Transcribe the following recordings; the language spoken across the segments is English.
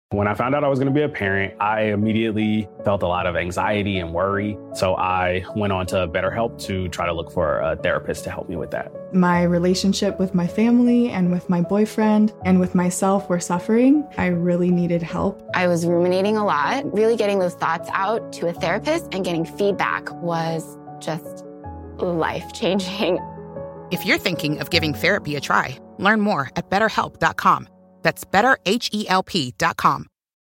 When I found out I was going to be a parent, I immediately felt a lot of anxiety and worry. So I went on to BetterHelp to try to look for a therapist to help me with that. My relationship with my family and with my boyfriend and with myself were suffering. I really needed help. I was ruminating a lot. Really getting those thoughts out to a therapist and getting feedback was just life-changing. If you're thinking of giving therapy a try, learn more at BetterHelp.com. That's BetterHelp.com.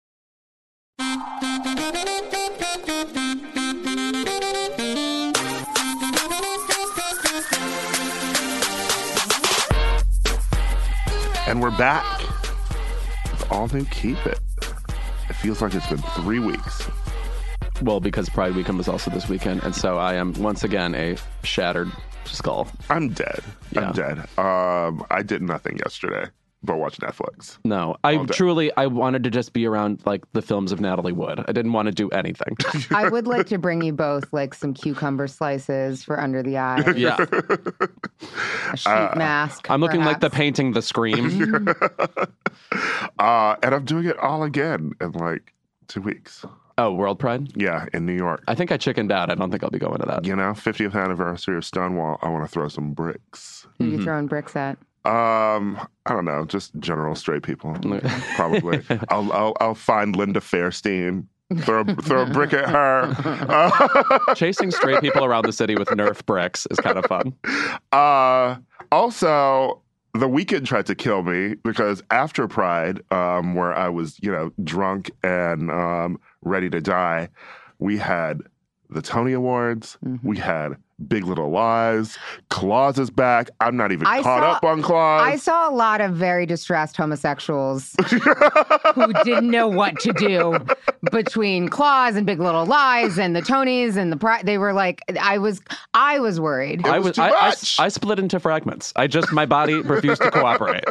And we're back with all new Keep It. It feels like it's been 3 weeks. Well, because Pride Weekend was also this weekend, and so I am once again a shattered skull. I'm dead. Yeah. I'm dead. I did nothing yesterday but watch Netflix. No, I wanted to just be around like the films of Natalie Wood. I didn't want to do anything. I would like to bring you both like some cucumber slices for under the eye. Yeah. A sheet mask. I'm looking like the perhaps. painting The Scream. And I'm doing it all again in like 2 weeks. Oh, World Pride? Yeah, in New York. I think I chickened out. I don't think I'll be going to that. You know, 50th anniversary of Stonewall. I want to throw some bricks. Who you throwing bricks at? I don't know, just general straight people. Probably. I'll find Linda Fairstein. Throw a brick at her. Chasing straight people around the city with Nerf bricks is kind of fun. Also, The Weeknd tried to kill me because after Pride, where I was, drunk and ready to die, we had the Tony Awards. Mm-hmm. We had Big Little Lies. Claus is back. I'm not even caught up on Claus. I saw a lot of very distressed homosexuals who didn't know what to do between Claus and Big Little Lies and the Tonys and the Pride. They were like, I was worried. I split into fragments. My body refused to cooperate.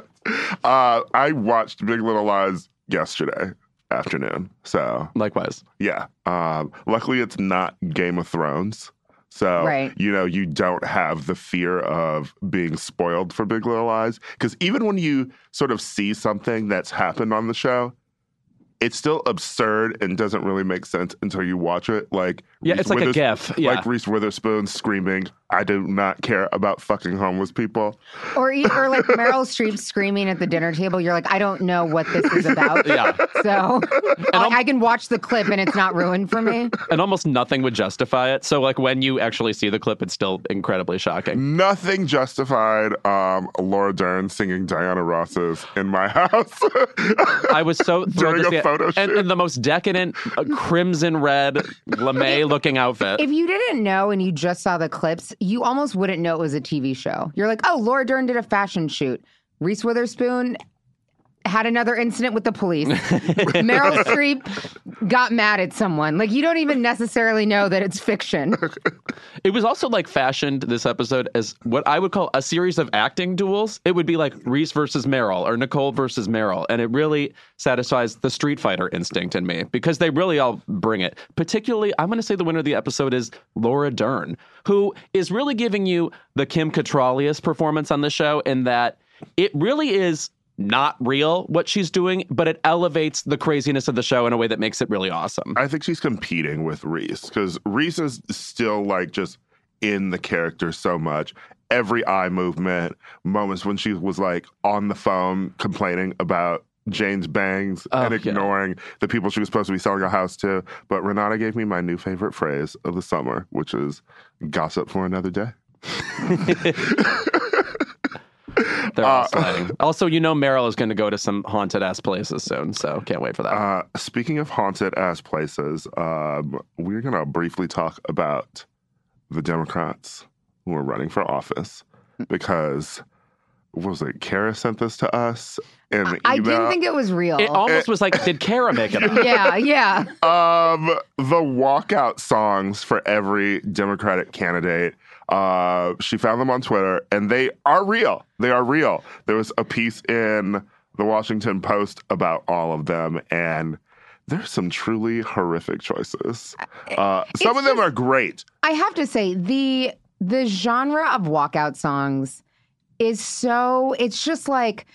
I watched Big Little Lies yesterday afternoon. So likewise. Yeah. Luckily it's not Game of Thrones. So, right. You don't have the fear of being spoiled for Big Little Lies. Because even when you sort of see something that's happened on the show, it's still absurd and doesn't really make sense until you watch it. Like, it's like a GIF. Yeah. Like Reese Witherspoon screaming, "I do not care about fucking homeless people." Or like Meryl Streep screaming at the dinner table. You're like, I don't know what this is about. Yeah. So I can watch the clip and it's not ruined for me. And almost nothing would justify it. So like when you actually see the clip, it's still incredibly shocking. Nothing justified Laura Dern singing Diana Ross's "In My House." I was so thrilled to see it. And the most decadent crimson red lame looking outfit. If you didn't know and you just saw the clips, you almost wouldn't know it was a TV show. You're like, oh, Laura Dern did a fashion shoot. Reese Witherspoon had another incident with the police. Meryl Streep got mad at someone. Like, you don't even necessarily know that it's fiction. It was also like fashioned this episode as what I would call a series of acting duels. It would be like Reese versus Meryl or Nicole versus Meryl. And it really satisfies the Street Fighter instinct in me because they really all bring it. Particularly, I'm going to say the winner of the episode is Laura Dern, who is really giving you the Kim Cattrall-iest performance on the show in that it really is not real what she's doing, but it elevates the craziness of the show in a way that makes it really awesome. I think she's competing with Reese because Reese is still like just in the character so much. Every eye movement, moments when she was like on the phone complaining about Jane's bangs and ignoring the people she was supposed to be selling a house to. But Renata gave me my new favorite phrase of the summer, which is gossip for another day. They're all sliding. Also, Meryl is going to go to some haunted-ass places soon, so can't wait for that. Speaking of haunted-ass places, we're going to briefly talk about the Democrats who are running for office because, what was it, Kara sent this to us in the email. I didn't think it was real. It almost was like, did Kara make it up? Yeah. The walkout songs for every Democratic candidate. She found them on Twitter, and they are real. They are real. There was a piece in the Washington Post about all of them, and there's some truly horrific choices. Some of them are great. I have to say, the genre of walkout songs is so, it's just like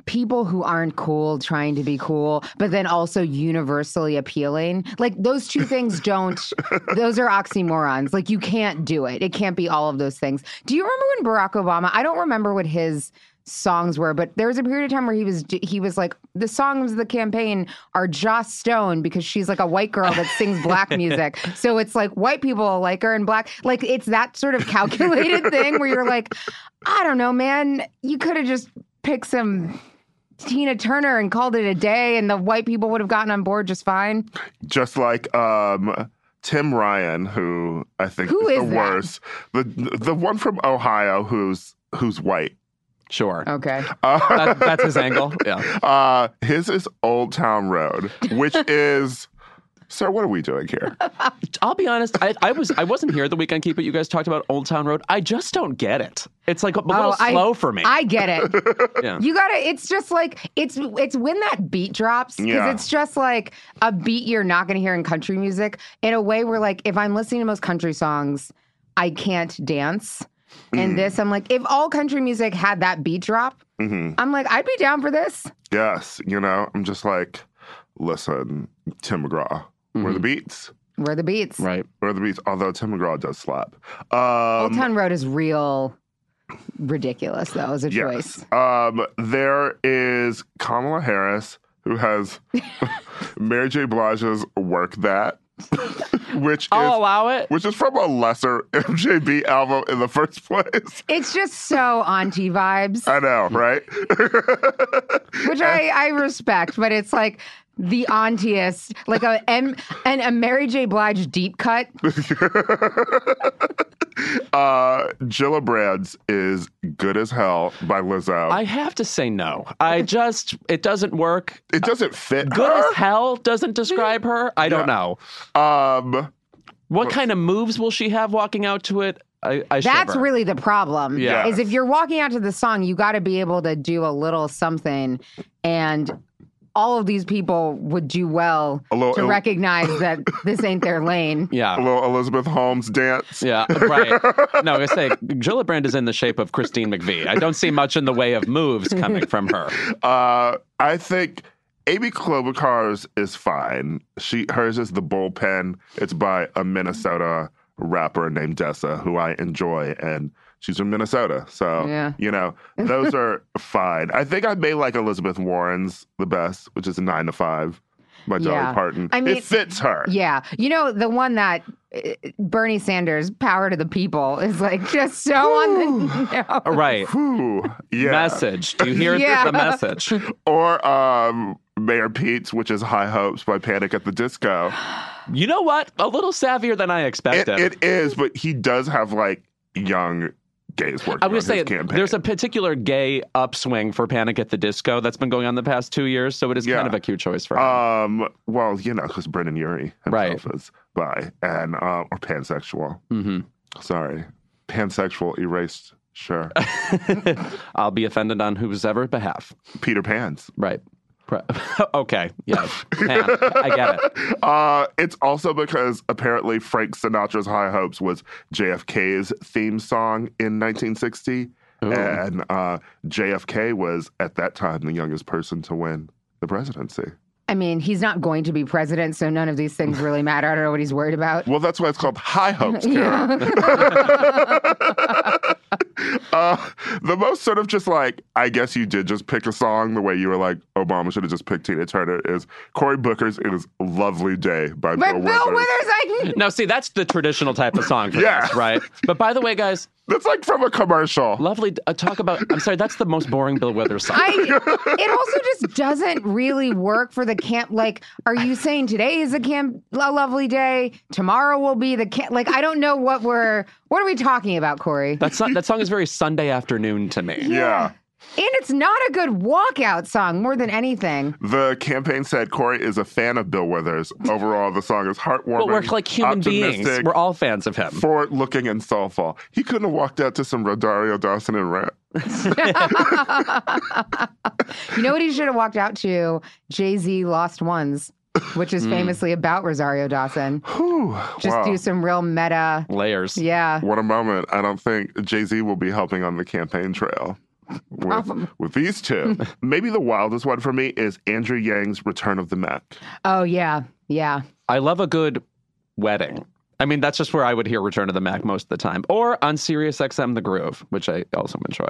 people who aren't cool trying to be cool, but then also universally appealing. Like those two things those are oxymorons. Like you can't do it. It can't be all of those things. Do you remember when Barack Obama, I don't remember what his songs were, but there was a period of time where he was like, the songs of the campaign are Joss Stone because she's like a white girl that sings black music. So it's like white people like her and black, like it's that sort of calculated thing where you're like, I don't know, man, you could have just picked some Tina Turner and called it a day and the white people would have gotten on board just fine. Just like Tim Ryan, who I think is the worst. The one from Ohio who's white. Sure. Okay. That's his angle. Yeah. His is Old Town Road, which is. Sir, what are we doing here? I'll be honest. I wasn't here the weekend Keep It. You guys talked about Old Town Road. I just don't get it. It's like a little slow for me. I get it. Yeah. You gotta. It's just like it's when that beat drops because it's just like a beat you're not gonna hear in country music in a way where like if I'm listening to most country songs, I can't dance. And this, I'm like, if all country music had that beat drop, I'm like, I'd be down for this. Yes, I'm just like, listen, Tim McGraw, where are the beats? Where are the beats? Right. Where are the beats? Although Tim McGraw does slap. Old Town Road is real ridiculous, though, as a choice. There is Kamala Harris, who has Mary J. Blige's Work That. I'll allow it. Which is from a lesser MJB album in the first place. It's just so auntie vibes. I know, right? Which I respect, but it's like the auntiest, like a Mary J. Blige deep cut. Gillibrand's is Good as Hell by Lizzo. I have to say no. It doesn't work. It doesn't fit Good her. as Hell doesn't describe her. I don't know. What kind of moves will she have walking out to it? I That's shiver. really the problem. Yeah. Is if you're walking out to the song, you got to be able to do a little something, and all of these people would do well to recognize that this ain't their lane. Yeah. A little Elizabeth Holmes dance. Yeah, right. No, I was saying, Gillibrand is in the shape of Christine McVie. I don't see much in the way of moves coming from her. I think Amy Klobuchar's is fine. Hers is The Bullpen. It's by a Minnesota rapper named Dessa, who I enjoy, and she's from Minnesota. So, those are fine. I think I may like Elizabeth Warren's the best, which is 9 to 5 by Dolly Parton. I mean, it fits her. Yeah. The one that Bernie Sanders, Power to the People, is like just so on the nose. Right. Whew. Yeah. Message. Do you hear the message? Or Mayor Pete's, which is High Hopes by Panic at the Disco. You know what? A little savvier than I expected. It is, but he does have like young gays working on his campaign. There's a particular gay upswing for Panic at the Disco that's been going on the past 2 years, so it is kind of a cute choice for him. Well, because Brendan Urie himself is bi and or pansexual. Mm-hmm. Sorry, pansexual erased. Sure. I'll be offended on whosever behalf. Peter Pan's. Right. Okay. Yeah. Pan. I get it. It's also because apparently Frank Sinatra's High Hopes was JFK's theme song in 1960. Ooh. And JFK was, at that time, the youngest person to win the presidency. I mean, he's not going to be president, so none of these things really matter. I don't know what he's worried about. Well, that's why it's called High Hopes, Kara. The most sort of just like, I guess you did just pick a song the way you were like, Obama should have just picked Tina Turner, is Cory Booker's It Is Lovely Day by Bill Withers. Now, see, that's the traditional type of song for this, right? But by the way, guys, that's like from a commercial. Lovely. Talk about, I'm sorry, that's the most boring Bill Withers song. It also just doesn't really work for the camp. Like, are you saying today is a lovely day? Tomorrow will be the camp. Like, I don't know what are we talking about, Corey? That song is very Sunday afternoon to me. Yeah. And it's not a good walkout song more than anything. The campaign said Corey is a fan of Bill Withers. Overall, the song is heartwarming. But we're like human beings. We're all fans of him. Forward-looking and soulful. He couldn't have walked out to some Rosario Dawson and rap. You know what he should have walked out to? Jay-Z Lost Ones, which is famously about Rosario Dawson. Just do some real meta layers. Yeah. What a moment. I don't think Jay-Z will be helping on the campaign trail. with these two. Maybe the wildest one for me is Andrew Yang's Return of the Mac. Oh, yeah. Yeah. I love a good wedding. I mean, that's just where I would hear Return of the Mac most of the time. Or on Sirius XM The Groove, which I also enjoy.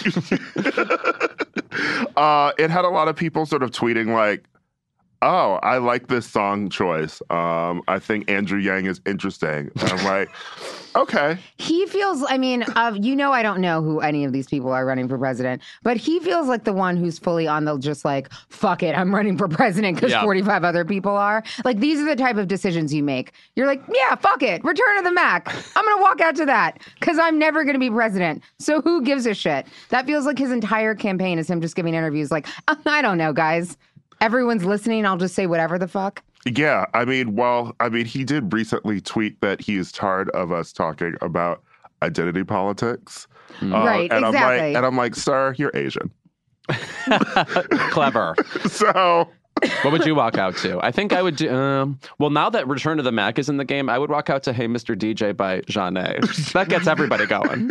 It had a lot of people sort of tweeting like, oh, I like this song choice. I think Andrew Yang is interesting. And I'm like, okay. He feels, I mean, I don't know who any of these people are running for president, but he feels like the one who's fully on the just like, fuck it, I'm running for president because 45 other people are. Like, these are the type of decisions you make. You're like, yeah, fuck it, Return of the Mac. I'm going to walk out to that because I'm never going to be president. So who gives a shit? That feels like his entire campaign is him just giving interviews like, I don't know, guys. Everyone's listening. I'll just say whatever the fuck. Yeah. I mean, he did recently tweet that he is tired of us talking about identity politics. Right, and exactly. I'm like, sir, you're Asian. Clever. So... What would you walk out to? I think I would do... well, now that Return of the Mac is in the game, I would walk out to Hey Mr. DJ by Jeanne. That gets everybody going.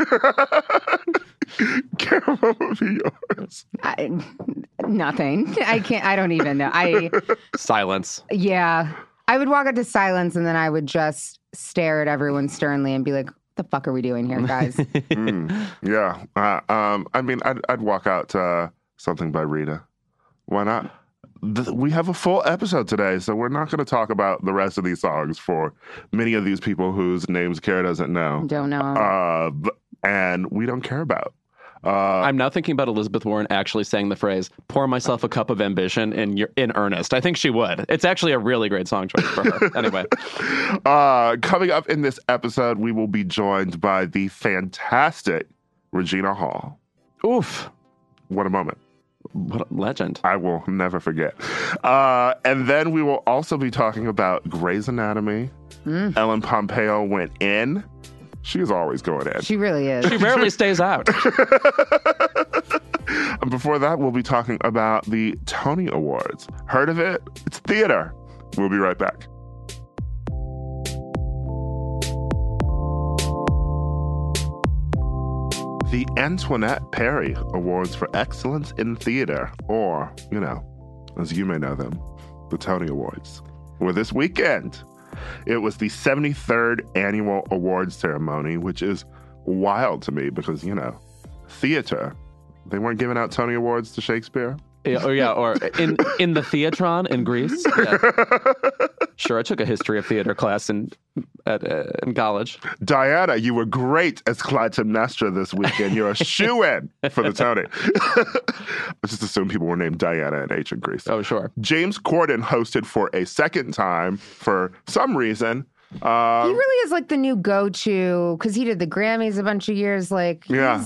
Karen, what would be yours? Nothing. I don't even know. Silence. Yeah. I would walk out to Silence and then I would just stare at everyone sternly and be like, what the fuck are we doing here, guys? Yeah. I mean, I'd walk out to something by Rita. Why not? We have a full episode today, so we're not going to talk about the rest of these songs for many of these people whose names Kara doesn't know. Don't know. And we don't care about. I'm now thinking about Elizabeth Warren actually saying the phrase, pour myself a cup of ambition in earnest. I think she would. It's actually a really great song choice for her. Anyway. Coming up in this episode, we will be joined by the fantastic Regina Hall. Oof. What a moment. What a legend. I will never forget. And then we will also be talking about Grey's Anatomy. Ellen Pompeo went in. She's always going in. She really is. She rarely stays out. And before that, we'll be talking about the Tony Awards. Heard of it? It's theater. We'll be right back. The Antoinette Perry Awards for Excellence in Theater, or, as you may know them, the Tony Awards, were this weekend. It was the 73rd annual awards ceremony, which is wild to me because, theater. They weren't giving out Tony Awards to Shakespeare. Or in the Theatron in Greece. Yeah. Sure, I took a history of theater class in college. Diana, you were great as Clytemnestra this weekend. You're a shoo-in for the Tony. I just assumed people were named Diana in ancient Greece. Oh, sure. James Corden hosted for a second time for some reason. He really is like the new go-to because he did the Grammys a bunch of years. Like, yeah.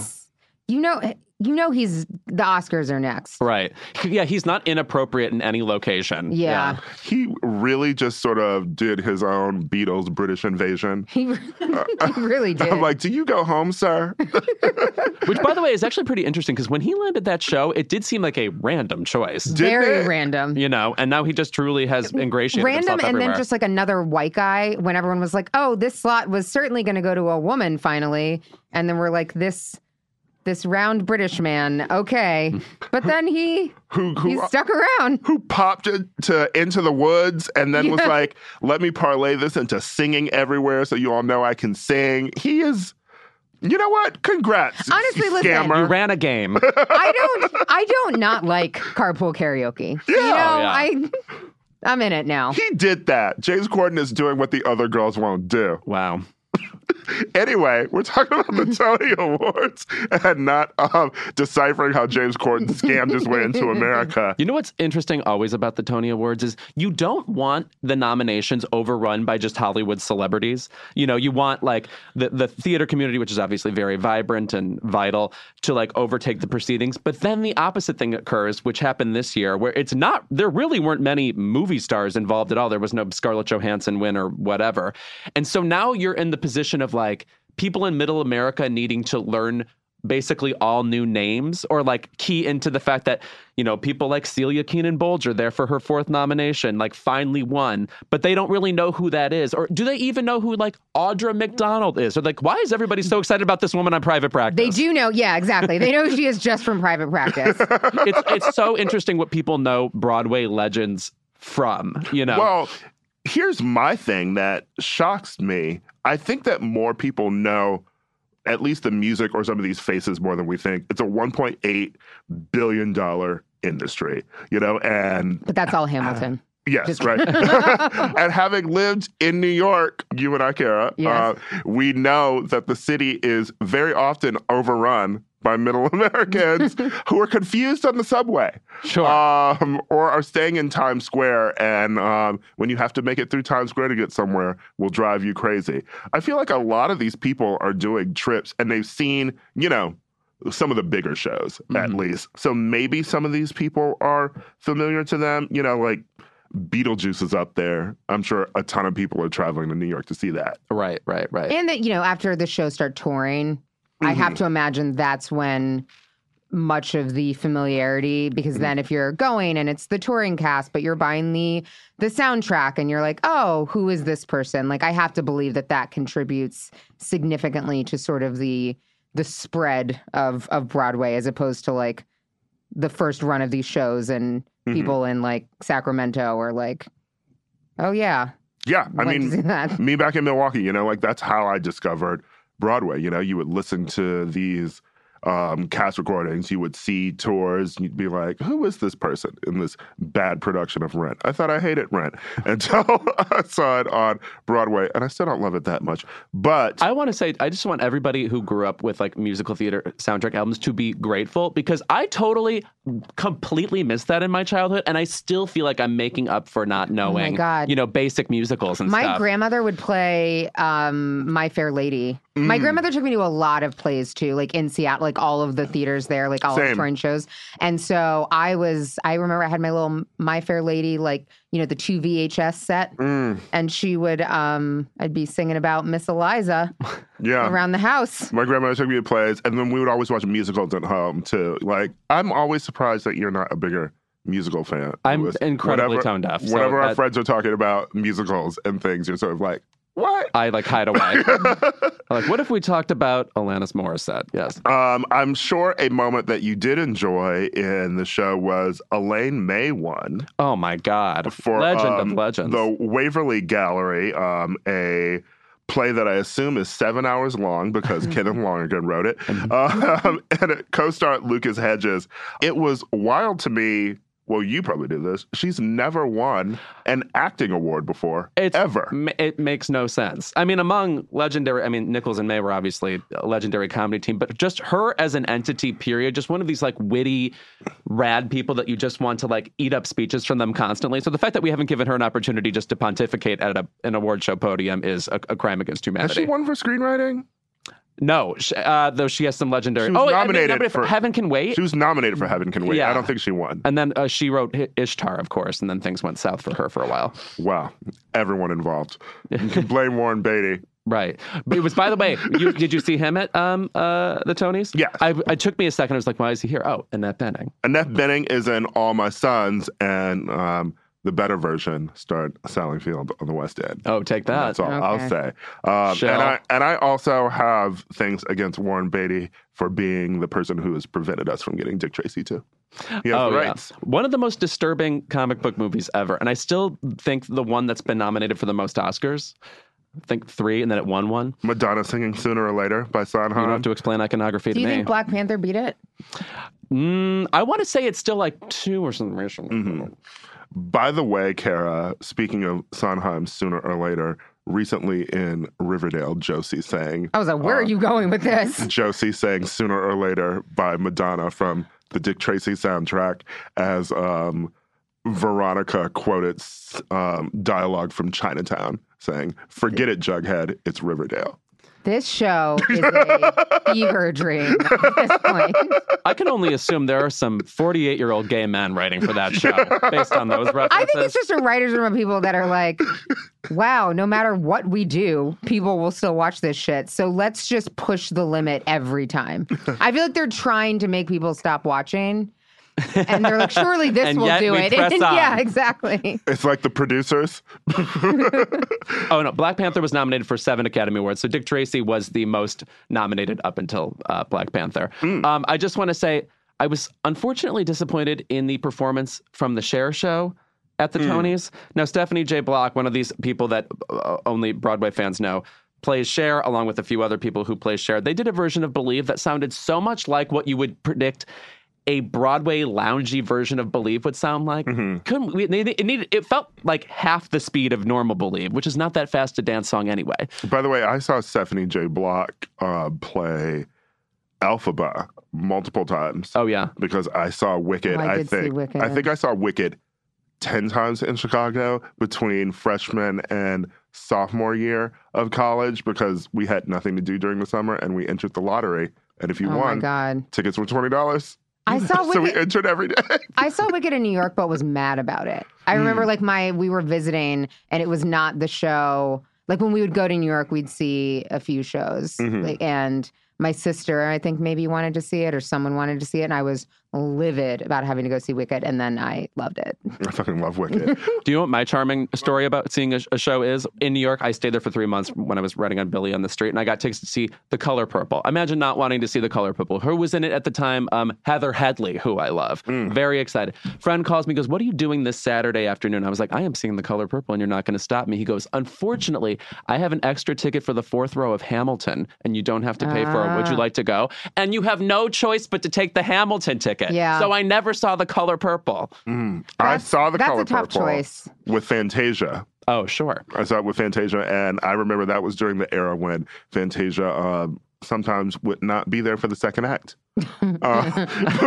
He's the Oscars are next. Right. Yeah, he's not inappropriate in any location. Yeah. He really just sort of did his own Beatles British invasion. He really did. I'm like, do you go home, sir? Which, by the way, is actually pretty interesting because when he landed that show, it did seem like a random choice. Very random. And now he just truly has ingratiated himself everywhere. And then just like another white guy when everyone was like, oh, this slot was certainly going to go to a woman finally. And then we're like, this round British man, okay. But then he stuck around. Who popped into the woods and then was like, let me parlay this into singing everywhere so you all know I can sing. He is, you know what? Congrats, honestly, listen, you ran a game. I don't not like carpool karaoke. Yeah. I'm in it now. He did that. James Corden is doing what the other girls won't do. Wow. Anyway, we're talking about the Tony Awards and not deciphering how James Corden scammed his way into America. You know what's interesting always about the Tony Awards is you don't want the nominations overrun by just Hollywood celebrities. You want like the theater community, which is obviously very vibrant and vital, to like overtake the proceedings. But then the opposite thing occurs, which happened this year, where there really weren't many movie stars involved at all. There was no Scarlett Johansson win or whatever. And so now you're in the position of like people in middle America needing to learn basically all new names or like key into the fact that, you know, people like Celia Keenan Bolger there for her 4th nomination, like finally won, but they don't really know who that is. Or do they even know who like Audra McDonald is? Or like, why is everybody so excited about this woman on Private Practice? They do know. Yeah, exactly. They know she is just from Private Practice. It's so interesting what people know Broadway legends from, you know? Well, here's my thing that shocks me. I think that more people know at least the music or some of these faces more than we think. It's a $1.8 billion industry, you know, and... But that's all Hamilton. Yes, right. And having lived in New York, you and I, Kara, yes. We know that the city is very often overrun by middle Americans who are confused on the subway. Sure. Or are staying in Times Square, and when you have to make it through Times Square to get somewhere, will drive you crazy. I feel like a lot of these people are doing trips, and they've seen, you know, some of the bigger shows, at least. So maybe some of these people are familiar to them. You know, like Beetlejuice is up there. I'm sure a ton of people are traveling to New York to see that. Right. And that, you know, after the show start touring, I have to imagine that's when much of the familiarity, because then if you're going and it's the touring cast, but you're buying the soundtrack and you're like, oh, who is this person? Like, I have to believe that contributes significantly to sort of the spread of Broadway, as opposed to like the first run of these shows and people in like Sacramento are like, oh yeah. Yeah, I mean, me back in Milwaukee, you know, like that's how I discovered Broadway. You know, you would listen to these cast recordings, you would see tours, and you'd be like, who is this person in this bad production of Rent? I thought I hated Rent until I saw it on Broadway, and I still don't love it that much. But I want to say, I just want everybody who grew up with like musical theater soundtrack albums to be grateful, because I totally, completely missed that in my childhood, and I still feel like I'm making up for not knowing, you know, basic musicals and stuff. My grandmother would play My Fair Lady. My grandmother took me to a lot of plays too, like in Seattle, like all of the theaters there, like all of the touring shows. And so I remember I had my little My Fair Lady, like, you know, the 2 VHS set. And she would, I'd be singing about Miss Eliza around the house. My grandmother took me to plays, and then we would always watch musicals at home too. Like, I'm always surprised that you're not a bigger musical fan. I'm incredibly tone deaf. Whenever our friends are talking about musicals and things, you're sort of like, what? I like hide away. Like, what if we talked about Alanis Morissette? Yes. I'm sure a moment that you did enjoy in the show was Elaine May won. Oh my God. For Legend of Legends. The Waverly Gallery, a play that I assume is 7 hours long because Kenneth Lonergan wrote it. And it co-starred Lucas Hedges. It was wild to me. Well, you probably did this. She's never won an acting award before, ever. It makes no sense. I mean, among legendary, I mean, Nichols and May were obviously a legendary comedy team, but just her as an entity, period, just one of these like witty, rad people that you just want to like eat up speeches from them constantly. So the fact that we haven't given her an opportunity just to pontificate at an award show podium is a crime against humanity. Has she won for screenwriting? No, though she has some legendary... She was nominated for Heaven Can Wait? She was nominated for Heaven Can Wait. Yeah. I don't think she won. And then she wrote Ishtar, of course, and then things went south for her for a while. Wow. Everyone involved. You can blame Warren Beatty. Right. But it was, by the way, did you see him at the Tonys? Yes. It took me a second. I was like, why is he here? Oh, Annette Bening. Annette Bening is in All My Sons, and the better version starred Sally Field on the West End. Oh, take that. That's all I'll say. And I also have things against Warren Beatty for being the person who has prevented us from getting Dick Tracy too. He has the rights. Yeah. One of the most disturbing comic book movies ever. And I still think the one that's been nominated for the most Oscars, I think 3, and then it won 1. Madonna singing Sooner or Later by Sondheim. You don't have to explain iconography to me. Do you think Black Panther beat it? I want to say it's still like 2 or something. By the way, Kara, speaking of Sondheim's Sooner or Later, recently in Riverdale, Josie sang... I was like, where are you going with this? Josie sang Sooner or Later by Madonna from the Dick Tracy soundtrack as Veronica quoted dialogue from Chinatown saying, forget it, Jughead, it's Riverdale. This show is a fever dream at this point. I can only assume there are some 48-year-old gay men writing for that show based on those references. I think it's just a writer's room of people that are like, wow, no matter what we do, people will still watch this shit. So let's just push the limit every time. I feel like they're trying to make people stop watching. And they're like, surely this And will yet do we it. press on. Yeah, exactly. It's like the producers. Oh, no. Black Panther was nominated for 7 Academy Awards. So Dick Tracy was the most nominated up until Black Panther. I just want to say I was unfortunately disappointed in the performance from the Cher show at the Tonys. Now, Stephanie J. Block, one of these people that only Broadway fans know, plays Cher along with a few other people who play Cher. They did a version of Believe that sounded so much like what you would predict a Broadway loungy version of Believe would sound like. It felt like half the speed of normal Believe, which is not that fast a dance song anyway. By the way, I saw Stephanie J. Block play Elphaba multiple times. Oh, yeah. Because I saw Wicked. I did see Wicked. I think I saw Wicked 10 times in Chicago between freshman and sophomore year of college because we had nothing to do during the summer and we entered the lottery. And if you won, tickets were $20. I saw Wicked. So we entered every day. I saw Wicked in New York, but was mad about it. I remember we were visiting and it was not the show. Like when we would go to New York, we'd see a few shows. And my sister, I think, maybe wanted to see it or someone wanted to see it. And I was livid about having to go see Wicked. And then I loved it. I fucking love Wicked. Do you know what my charming story about seeing a show is? In New York, I stayed there for 3 months when I was writing on Billy on the Street, and I got tickets to see The Color Purple. Imagine not wanting to see The Color Purple. Who was in it at the time? Heather Headley, who I love. Very excited. Friend calls me, goes, what are you doing this Saturday afternoon? I was like, I am seeing The Color Purple, and you're not going to stop me. He goes, unfortunately, I have an extra ticket for the 4th row of Hamilton, and you don't have to pay for it. Would you like to go? And you have no choice but to take the Hamilton ticket. Yeah. So I never saw The Color Purple. I saw The Color That's a tough Purple choice. with Fantasia. Oh, sure. I saw it with Fantasia, and I remember that was during the era when Fantasia sometimes would not be there for the second act. But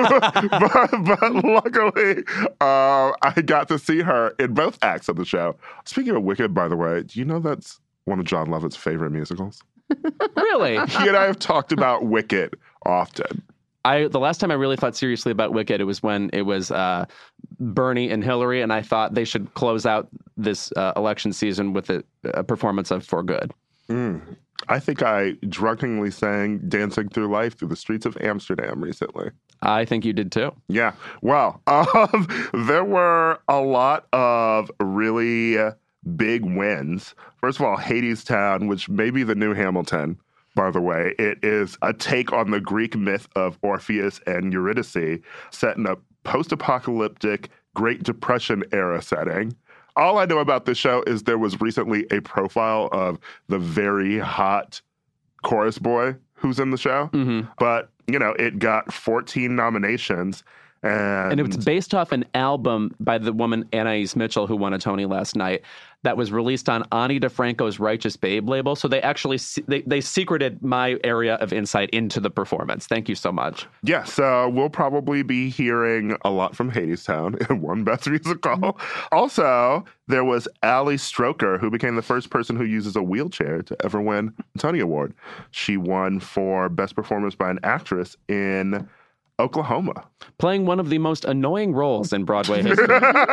luckily, I got to see her in both acts of the show. Speaking of Wicked, by the way, do you know that's one of John Lovett's favorite musicals? Really? He and I have talked about Wicked often. The last time I really thought seriously about Wicked, it was when it was Bernie and Hillary, and I thought they should close out this election season with a performance of For Good. I think I drunkenly sang Dancing Through Life through the streets of Amsterdam recently. I think you did too. Yeah. Well, there were a lot of really big wins. First of all, Hadestown, which may be the new Hamilton. By the way, it is a take on the Greek myth of Orpheus and Eurydice, set in a post-apocalyptic Great Depression era setting. All I know about this show is there was recently a profile of the very hot chorus boy who's in the show. But, it got 14 nominations. And it was based off an album by the woman Anais Mitchell, who won a Tony last night, that was released on Ani DeFranco's Righteous Babe label. So they actually they secreted my area of insight into the performance. Thank you so much. Yeah, so we'll probably be hearing a lot from Hadestown in one Best Musical. Also, there was Ali Stroker, who became the first person who uses a wheelchair to ever win a Tony Award. She won for Best Performance by an Actress in Oklahoma. Playing one of the most annoying roles in Broadway history.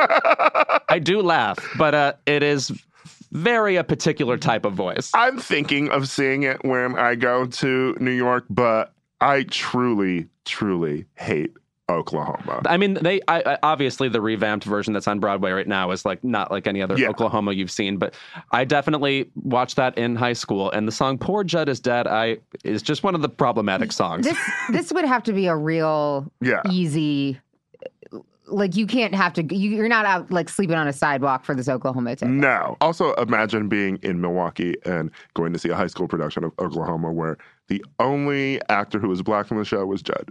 I do laugh, but it is very a particular type of voice. I'm thinking of seeing it when I go to New York, but I truly, truly hate Oklahoma. I mean, obviously the revamped version that's on Broadway right now is not like any other Oklahoma you've seen, but I definitely watched that in high school, and the song "Poor Judd is Dead" is just one of the problematic songs. This would have to be a real easy. Like you can't have to. You're not out like sleeping on a sidewalk for this Oklahoma ticket. No. Also, imagine being in Milwaukee and going to see a high school production of Oklahoma where the only actor who was black from the show was Judd.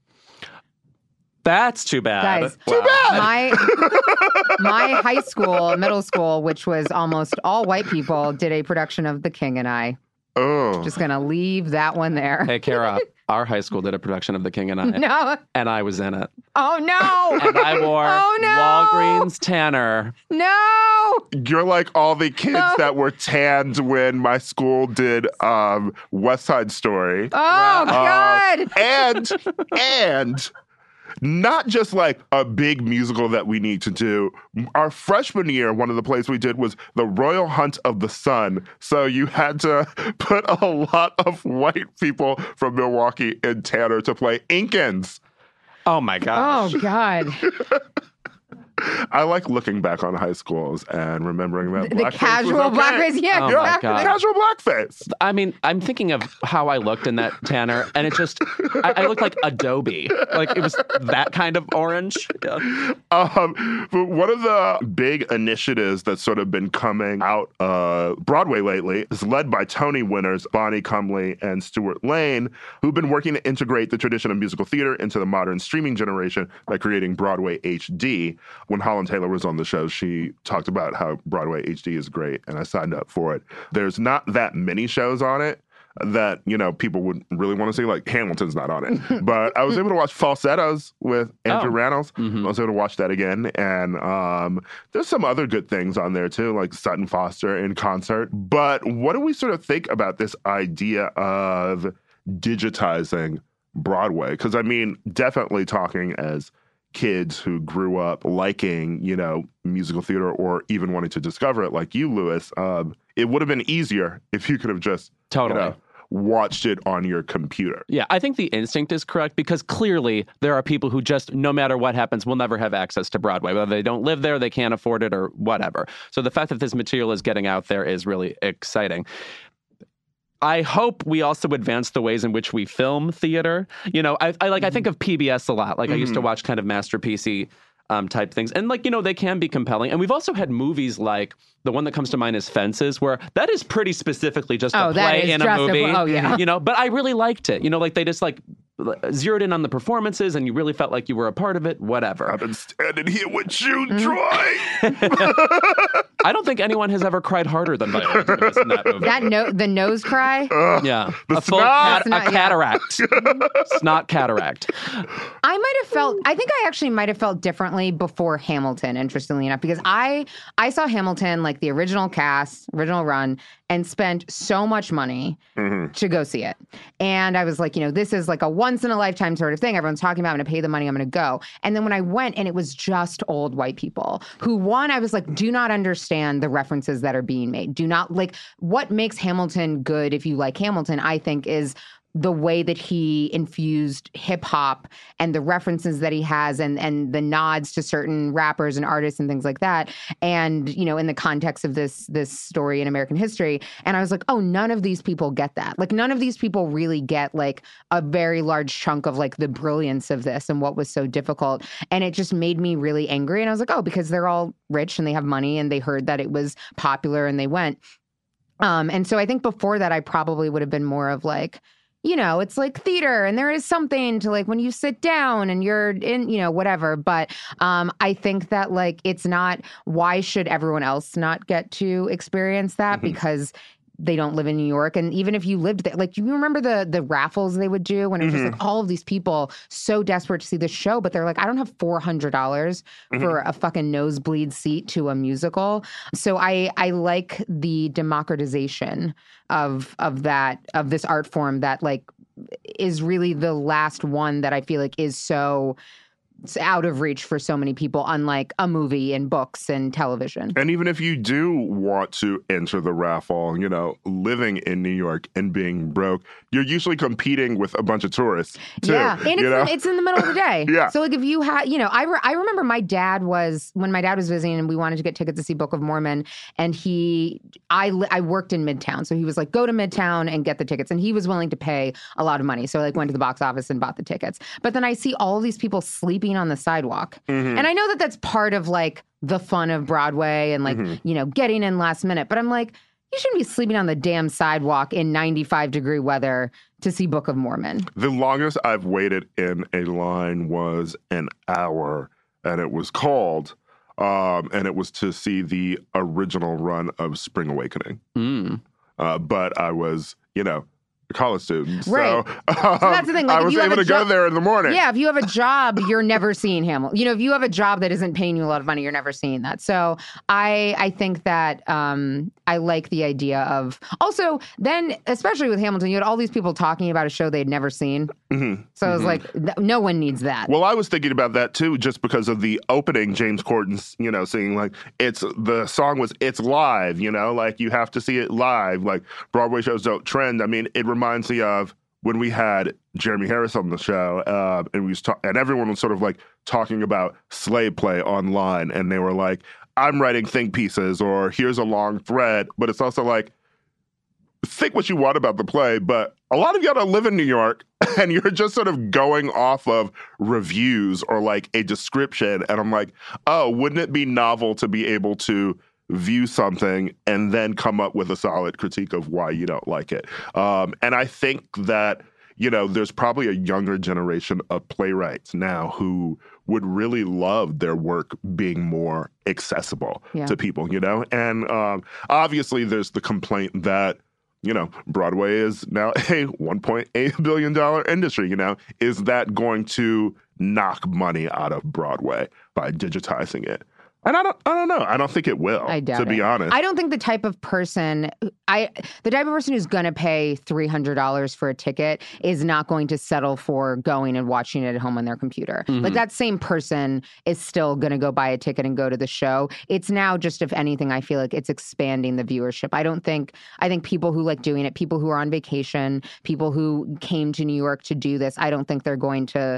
That's too bad. Guys, too bad. My high school, middle school, which was almost all white people, did a production of The King and I. Oh. Just going to leave that one there. Hey, Kara, our high school did a production of The King and I. No. And I was in it. Oh, no. And I wore Walgreens Tanner. No. You're like all the kids that were tanned when my school did West Side Story. Oh, God. And not just like a big musical that we need to do. Our freshman year, one of the plays we did was The Royal Hunt of the Sun. So you had to put a lot of white people from Milwaukee and Tanner to play Incans. Oh, my gosh. Oh, God. I like looking back on high schools and remembering that The blackface casual was okay. blackface. Yeah, Oh, my exactly. God. Casual blackface. I mean, I'm thinking of how I looked in that, Tanner, and it just, I looked like Adobe. Like, it was that kind of orange. Yeah. But one of the big initiatives that's sort of been coming out Broadway lately is led by Tony winners Bonnie Cumley and Stuart Lane, who've been working to integrate the tradition of musical theater into the modern streaming generation by creating Broadway HD. When Holland Taylor was on the show, she talked about how Broadway HD is great, and I signed up for it. There's not that many shows on it that, you know, people would really want to see. Like, Hamilton's not on it. But I was able to watch Falsettos with Andrew Rannells. I was able to watch that again. And there's some other good things on there, too, like Sutton Foster in concert. But what do we sort of think about this idea of digitizing Broadway? Because, I mean, definitely talking as kids who grew up liking, you know, musical theater or even wanting to discover it like you, Louis, it would have been easier if you could have just Totally. you know, watched it on your computer. Yeah, I think the instinct is correct because clearly there are people who just, no matter what happens, will never have access to Broadway. Whether they don't live there, they can't afford it, or whatever. So the fact that this material is getting out there is really exciting. I hope we also advance the ways in which we film theater. You know, I think of PBS a lot. Like, I used to watch kind of masterpiecey type things. And, like, you know, they can be compelling. And we've also had movies like, the one that comes to mind is Fences, where that is pretty specifically just a play in a movie. You know, but I really liked it. You know, like, they just, like, zeroed in on the performances and you really felt like you were a part of it, whatever. I've been standing here with you, Troy. I don't think anyone has ever cried harder than Viola Davis in that movie. The nose cry? Yeah. The A full snot. cataract. Snot cataract. I think I actually might have felt differently before Hamilton, interestingly enough, because I saw Hamilton, like the original cast, original run, and spent so much money to go see it. And I was like, you know, this is like a once in a lifetime sort of thing. Everyone's talking about, I'm going to pay the money, I'm going to go. And then when I went, and it was just old white people who, one, I was like, do not understand the references that are being made. Do not, like, what makes Hamilton good, if you like Hamilton, I think, is the way that he infused hip hop and the references that he has and the nods to certain rappers and artists and things like that. And, you know, in the context of this story in American history. And I was like, oh, none of these people get that. Like, none of these people really get, like, a very large chunk of, like, the brilliance of this and what was so difficult. And it just made me really angry. And I was like, oh, because they're all rich and they have money and they heard that it was popular and they went. And so I think before that, I probably would have been more of like, you know, it's like theater and there is something to, like, when you sit down and you're in, you know, whatever. But I think that, like, it's not, why should everyone else not get to experience that? Because they don't live in New York. And even if you lived there, like, you remember the raffles they would do when it was just like all of these people so desperate to see the show, but they're like, I don't have $400 for a fucking nosebleed seat to a musical. So I like the democratization of this art form that, like, is really the last one that I feel like is so out of reach for so many people, unlike a movie and books and television. And even if you do want to enter the raffle, you know, living in New York and being broke, you're usually competing with a bunch of tourists, too. Yeah, and it's in the middle of the day. Yeah. So, like, if you had, you know, I remember when my dad was visiting and we wanted to get tickets to see Book of Mormon, and I worked in Midtown. So he was like, go to Midtown and get the tickets. And he was willing to pay a lot of money. So I, like, went to the box office and bought the tickets. But then I see all of these people sleeping on the sidewalk. And I know that that's part of, like, the fun of Broadway and, like, you know, getting in last minute. But I'm like, you shouldn't be sleeping on the damn sidewalk in 95-degree weather to see Book of Mormon. The longest I've waited in a line was an hour, and it was called, and it was to see the original run of Spring Awakening. But I was, you know, college student. Right. So that's the thing. Like, I was able to go there in the morning. Yeah, if you have a job, you're never seeing Hamilton. You know, if you have a job that isn't paying you a lot of money, you're never seeing that. So I think that I like the idea of also then, especially with Hamilton, you had all these people talking about a show they'd never seen. So I was like, no one needs that. Well, I was thinking about that too, just because of the opening, James Corden's, saying like the song was "It's live," like you have to see it live. Like Broadway shows don't trend. I mean, it reminds me of when we had Jeremy Harris on the show, and everyone was sort of like talking about slave play online, and they were like, "I'm writing think pieces," or "Here's a long thread," but it's also like, think what you want about the play, but a lot of y'all don't live in New York, and you're just sort of going off of reviews or like a description. And I'm like, oh, wouldn't it be novel to be able to view something and then come up with a solid critique of why you don't like it? And I think that, there's probably a younger generation of playwrights now who would really love their work being more accessible to people, And obviously there's the complaint that, Broadway is now a $1.8 billion industry, Is that going to knock money out of Broadway by digitizing it? And I don't know. I don't think it will, to be honest. I don't think the type of person who's going to pay $300 for a ticket is not going to settle for going and watching it at home on their computer. Like that same person is still going to go buy a ticket and go to the show. It's now just, if anything, I feel like it's expanding the viewership. I think people who like doing it, people who are on vacation, people who came to New York to do this, I don't think they're going to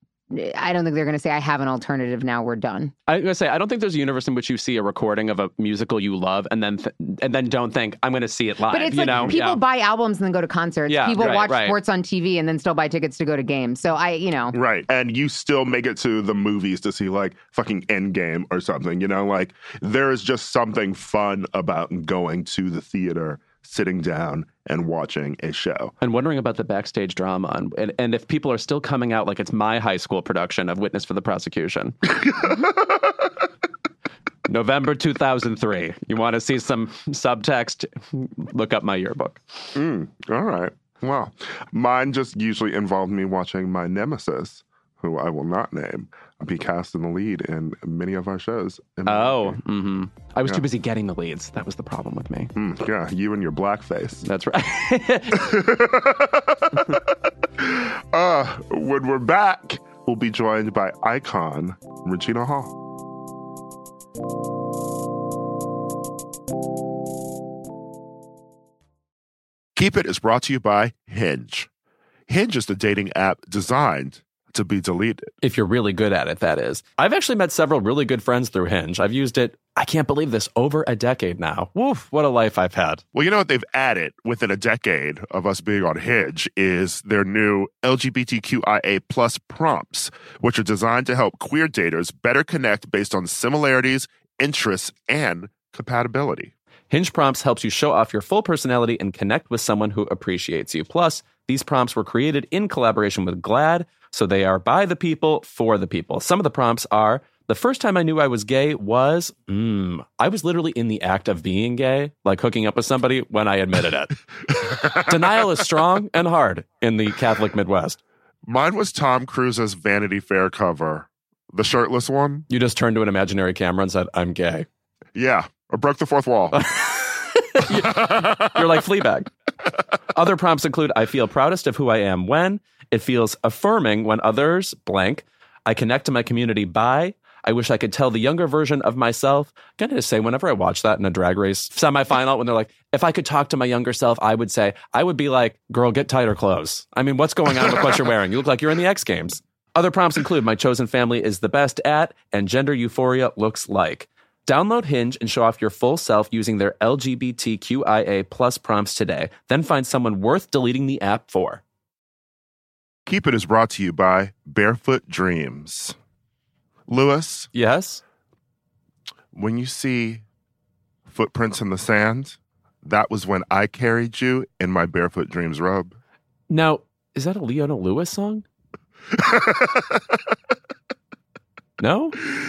say, I have an alternative, now we're done. I was going to say, I don't think there's a universe in which you see a recording of a musical you love and then don't think, I'm going to see it live. But it's like people buy albums and then go to concerts. Yeah, people watch sports on TV and then still buy tickets to go to games. So Right. And you still make it to the movies to see like fucking Endgame or something, Like there is just something fun about going to the theater, sitting down and watching a show. And wondering about the backstage drama and if people are still coming out like it's my high school production of Witness for the Prosecution. November 2003. You want to see some subtext? Look up my yearbook. All right. Well, mine just usually involved me watching my nemesis, who I will not name, be cast in the lead in many of our shows. I was too busy getting the leads. That was the problem with me. Yeah, you and your blackface. That's right. When we're back, we'll be joined by icon Regina Hall. Keep It is brought to you by Hinge. Hinge is the dating app designed to be deleted. If you're really good at it, that is. I've actually met several really good friends through Hinge. I've used it, I can't believe this, over a decade now. Woof, what a life I've had. Well, you know what they've added within a decade of us being on Hinge is their new LGBTQIA+ prompts, which are designed to help queer daters better connect based on similarities, interests, and compatibility. Hinge Prompts helps you show off your full personality and connect with someone who appreciates you. Plus, these prompts were created in collaboration with GLAAD, so they are by the people, for the people. Some of the prompts are, the first time I knew I was gay was, I was literally in the act of being gay, like hooking up with somebody when I admitted it. Denial is strong and hard in the Catholic Midwest. Mine was Tom Cruise's Vanity Fair cover. The shirtless one. You just turned to an imaginary camera and said, I'm gay. Yeah, I broke the fourth wall. You're like Fleabag. Other prompts include, I feel proudest of who I am when. It feels affirming when others blank. I connect to my community by. I wish I could tell the younger version of myself. I'm going to say, whenever I watch that in a Drag Race semifinal, when they're like, if I could talk to my younger self, I would be like, girl, get tighter clothes. I mean, what's going on with what you're wearing? You look like you're in the X Games. Other prompts include, my chosen family is the best at, and gender euphoria looks like. Download Hinge and show off your full self using their LGBTQIA+ prompts today. Then find someone worth deleting the app for. Keep It is brought to you by Barefoot Dreams. Lewis? Yes? When you see footprints in the sand, that was when I carried you in my Barefoot Dreams robe. Now, is that a Leona Lewis song? No?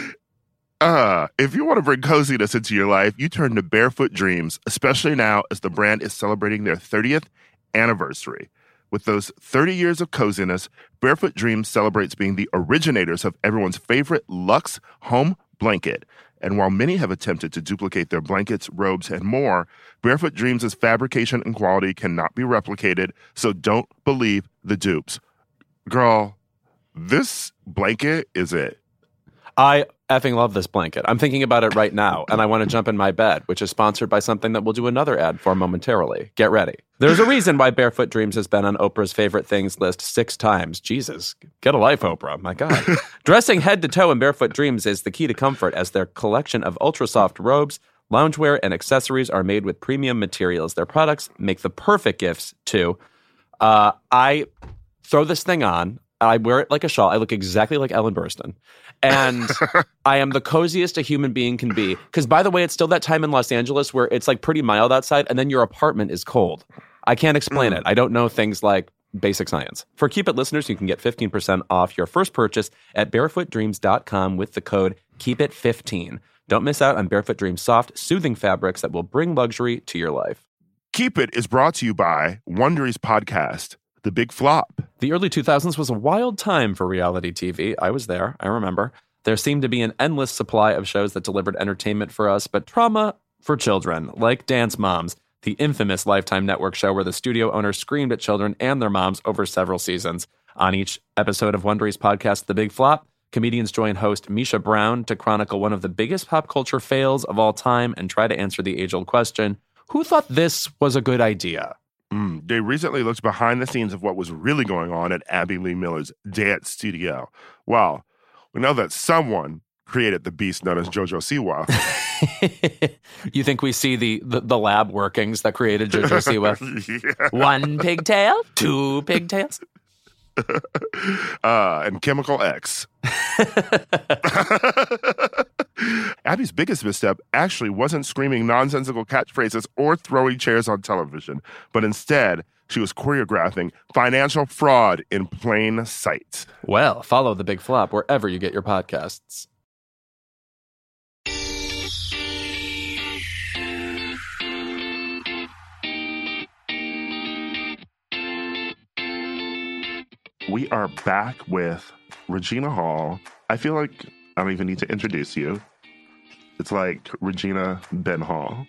If you want to bring coziness into your life, you turn to Barefoot Dreams, especially now as the brand is celebrating their 30th anniversary. With those 30 years of coziness, Barefoot Dreams celebrates being the originators of everyone's favorite luxe home blanket. And while many have attempted to duplicate their blankets, robes, and more, Barefoot Dreams' fabrication and quality cannot be replicated, so don't believe the dupes. Girl, this blanket is it. I effing love this blanket. I'm thinking about it right now, and I want to jump in my bed, which is sponsored by something that we'll do another ad for momentarily. Get ready. There's a reason why Barefoot Dreams has been on Oprah's favorite things list 6 times. Jesus, get a life, Oprah. My God. Dressing head to toe in Barefoot Dreams is the key to comfort, as their collection of ultra-soft robes, loungewear, and accessories are made with premium materials. Their products make the perfect gifts, too. I throw this thing on. I wear it like a shawl. I look exactly like Ellen Burstyn. And I am the coziest a human being can be. Because, by the way, it's still that time in Los Angeles where it's like pretty mild outside and then your apartment is cold. I can't explain it. I don't know things like basic science. For Keep It listeners, you can get 15% off your first purchase at barefootdreams.com with the code KEEPIT15. Don't miss out on Barefoot Dreams soft, soothing fabrics that will bring luxury to your life. Keep It is brought to you by Wondery's podcast, The Big Flop. The early 2000s was a wild time for reality TV. I was there. I remember. There seemed to be an endless supply of shows that delivered entertainment for us, but trauma for children, like Dance Moms, the infamous Lifetime Network show where the studio owners screamed at children and their moms over several seasons. On each episode of Wondery's podcast, The Big Flop, comedians join host Misha Brown to chronicle one of the biggest pop culture fails of all time and try to answer the age-old question, who thought this was a good idea? They recently looked behind the scenes of what was really going on at Abby Lee Miller's dance studio. Well, we know that someone created the beast known as JoJo Siwa. You think we see the lab workings that created JoJo Siwa? Yeah. 1 pigtail, 2 pigtails. And Chemical X. Abby's biggest misstep actually wasn't screaming nonsensical catchphrases or throwing chairs on television, but instead, she was choreographing financial fraud in plain sight. Well, follow The Big Flop wherever you get your podcasts. We are back with Regina Hall. I feel like I don't even need to introduce you. It's like Regina Ben Hall.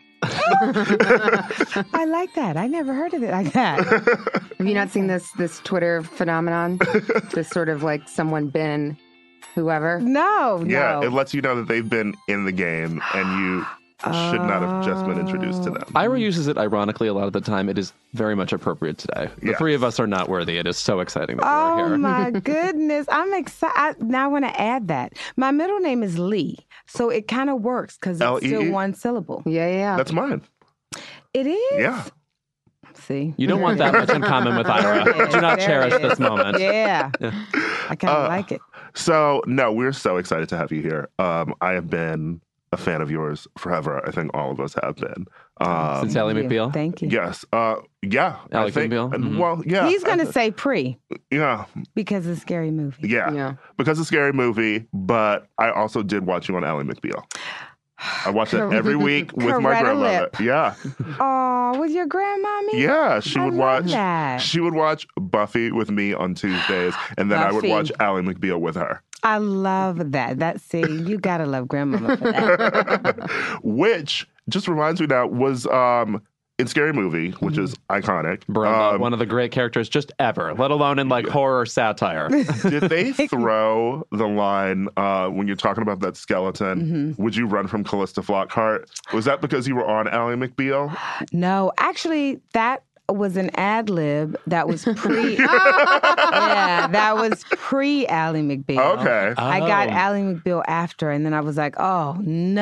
I like that. I never heard of it like that. Have you not seen this Twitter phenomenon? This sort of like someone been whoever? No. Yeah, it lets you know that they've been in the game and you should not have just been introduced to them. Ira uses it ironically a lot of the time. It is very much appropriate today. The three of us are not worthy. It is so exciting that we're here. Oh my goodness. I'm excited. Now I want to add that. My middle name is Lee, so it kind of works because it's still one syllable. Yeah. That's mine. It is? Yeah. See? You don't want that much in common with Ira. Do not cherish this moment. Yeah. I kind of like it. So, no, we're so excited to have you here. I have been a fan of yours forever. I think all of us have been. Since Ally McBeal? Thank you. Yes. Ally McBeal? Mm-hmm. Well, yeah. He's going to say pre. Yeah. Because it's a scary movie. Yeah. Because it's a scary movie, but I also did watch you on Ally McBeal. I watch it every week with my grandmother. Lip. Yeah. Oh, with your grandmommy? Yeah, she would watch. That. She would watch Buffy with me on Tuesdays, and then I would watch Ally McBeal with her. I love that. See, you gotta love grandmama for that. Which just reminds me now was in Scary Movie, which is iconic. Brenda, one of the great characters just ever, let alone in like horror satire. Did they throw the line when you're talking about that skeleton, would you run from Callista Flockhart? Was that because you were on Ally McBeal? No, actually, that was an ad lib that was pre. That was pre Ally McBeal. Okay. I got Ally McBeal after, and then I was like, oh no.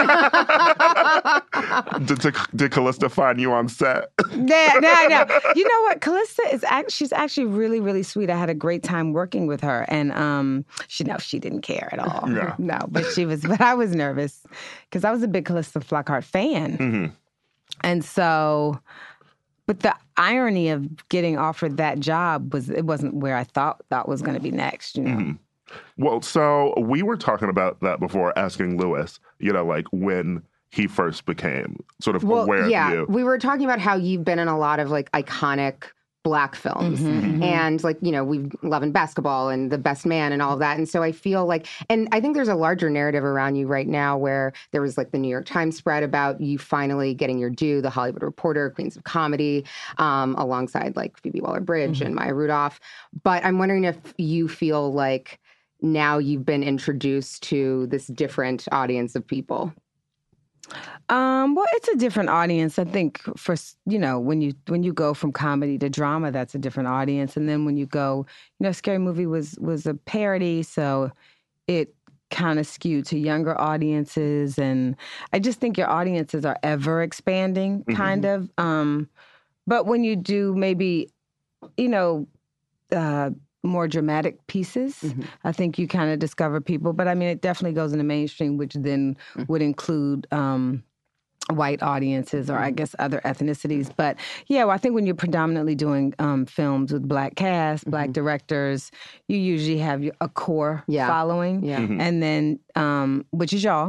Did Callista find you on set? No. You know what? Callista is she's actually really, really sweet. I had a great time working with her, and she didn't care at all. Yeah. No, but I was nervous because I was a big Callista Flockhart fan, and so. But the irony of getting offered that job it wasn't where I thought was going to be next, you know. Well, so we were talking about that before, asking Lewis, like when he first became sort of aware of you. We were talking about how you've been in a lot of like iconic Black films and like, you know, we've Love and Basketball and The Best Man and all of that. And so I feel like, and I think there's a larger narrative around you right now where there was like the New York Times spread about you finally getting your due, The Hollywood Reporter, Queens of Comedy, alongside like Phoebe Waller-Bridge and Maya Rudolph. But I'm wondering if you feel like now you've been introduced to this different audience of people. Well, it's a different audience. I think for, you know, when you go from comedy to drama, that's a different audience. And then when you go, you know, Scary Movie was a parody, so it kind of skewed to younger audiences. And I just think your audiences are ever expanding, kind of. But when you do maybe, you know, more dramatic pieces, I think you kind of discover people. But I mean, it definitely goes into mainstream, which then would include white audiences or I guess other ethnicities. But yeah, well, I think when you're predominantly doing films with Black cast, Black directors, you usually have a core following. And then, which is y'all.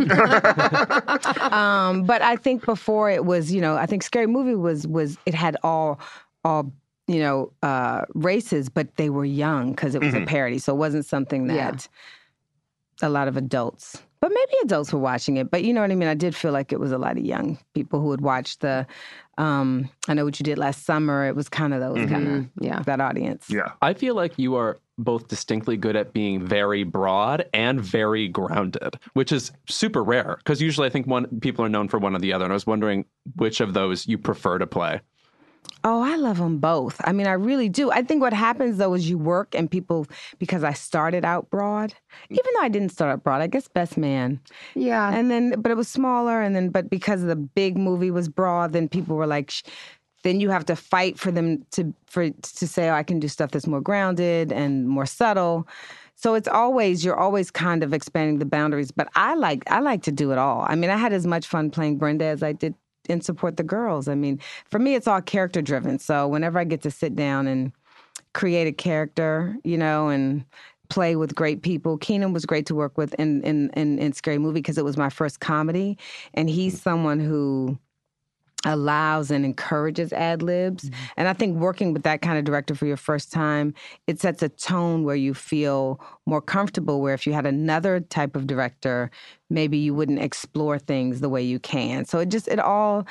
But I think before it was, you know, I think Scary Movie was it had all you know, races, but they were young because it was a parody. So it wasn't something that a lot of adults, but maybe adults were watching it. But you know what I mean? I did feel like it was a lot of young people who would watch the, I Know What You Did Last Summer. It was kind of those kind of, that audience. Yeah. I feel like you are both distinctly good at being very broad and very grounded, which is super rare because usually I think people are known for one or the other. And I was wondering which of those you prefer to play. Oh, I love them both. I mean, I really do. I think what happens, though, is you work and people, because I started out broad, even though I didn't start out broad, I guess Best Man. Yeah. And then, but it was smaller. And then, but because the big movie was broad, then people were like, then you have to fight for them to say, oh, I can do stuff that's more grounded and more subtle. So it's always, you're always kind of expanding the boundaries. But I like to do it all. I mean, I had as much fun playing Brenda as I did in Support the Girls. I mean, for me, it's all character driven. So whenever I get to sit down and create a character, you know, and play with great people, Keenan was great to work with in Scary Movie because it was my first comedy. And he's someone who allows and encourages ad-libs. And I think working with that kind of director for your first time, it sets a tone where you feel more comfortable, where if you had another type of director, maybe you wouldn't explore things the way you can. So it all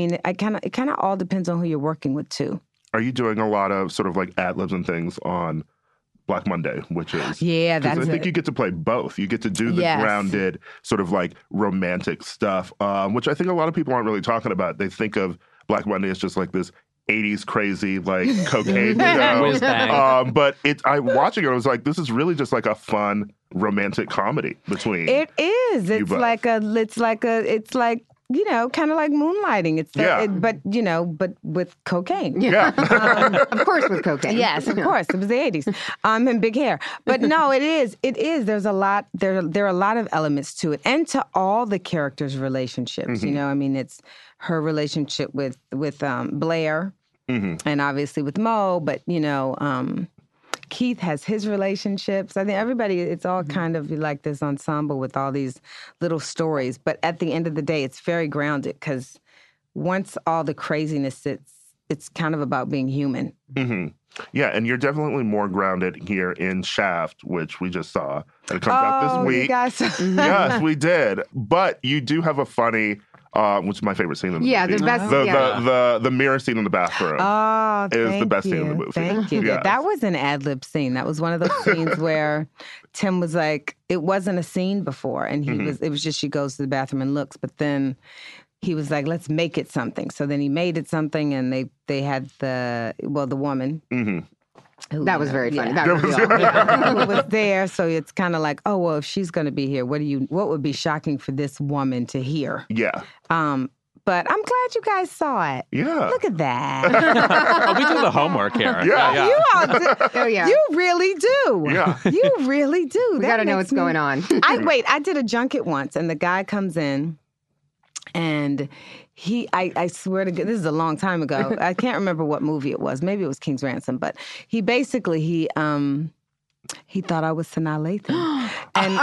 all depends on who you're working with too. Are you doing a lot of sort of like ad-libs and things on Black Monday, which is... Yeah, that's I think you get to play both. You get to do the grounded sort of like romantic stuff, which I think a lot of people aren't really talking about. They think of Black Monday as just like this 80s crazy, like cocaine show. But watching it, I was like, this is really just like a fun romantic comedy between... It is. It's like, you know, kind of like moonlighting. It's but with cocaine. Yeah. Of course with cocaine. Yes, of course. It was the 80s. And big hair. But no, it is. There's a lot, there are a lot of elements to it. And to all the characters' relationships. You know, I mean, it's her relationship with Blair and obviously with Mo, but, you know, Keith has his relationships. I think everybody, it's all kind of like this ensemble with all these little stories. But at the end of the day, it's very grounded because once all the craziness sits, it's kind of about being human. Yeah, and you're definitely more grounded here in Shaft, which we just saw. And it comes out this week. You guys. Yes, we did. But you do have a funny... which is my favorite scene in the movie. The best. The mirror scene in the bathroom is the best scene in the movie. Thank you. Yes. That was an ad-lib scene. That was one of those scenes where Tim was like, it wasn't a scene before, and it was just she goes to the bathroom and looks, but then he was like, let's make it something. So then he made it something, and they had the woman. That was very funny. That was who was there. So it's kind of like, oh, well, if she's going to be here, what would be shocking for this woman to hear? Yeah. But I'm glad you guys saw it. Yeah. Look at that. We do the homework here. Yeah. You all do. Oh, yeah. You really do. Yeah. You really do. We got to know what's going on. I did a junket once, and the guy comes in, and I swear to God, this is a long time ago. I can't remember what movie it was. Maybe it was King's Ransom, but he He thought I was Sanaa Lathan. And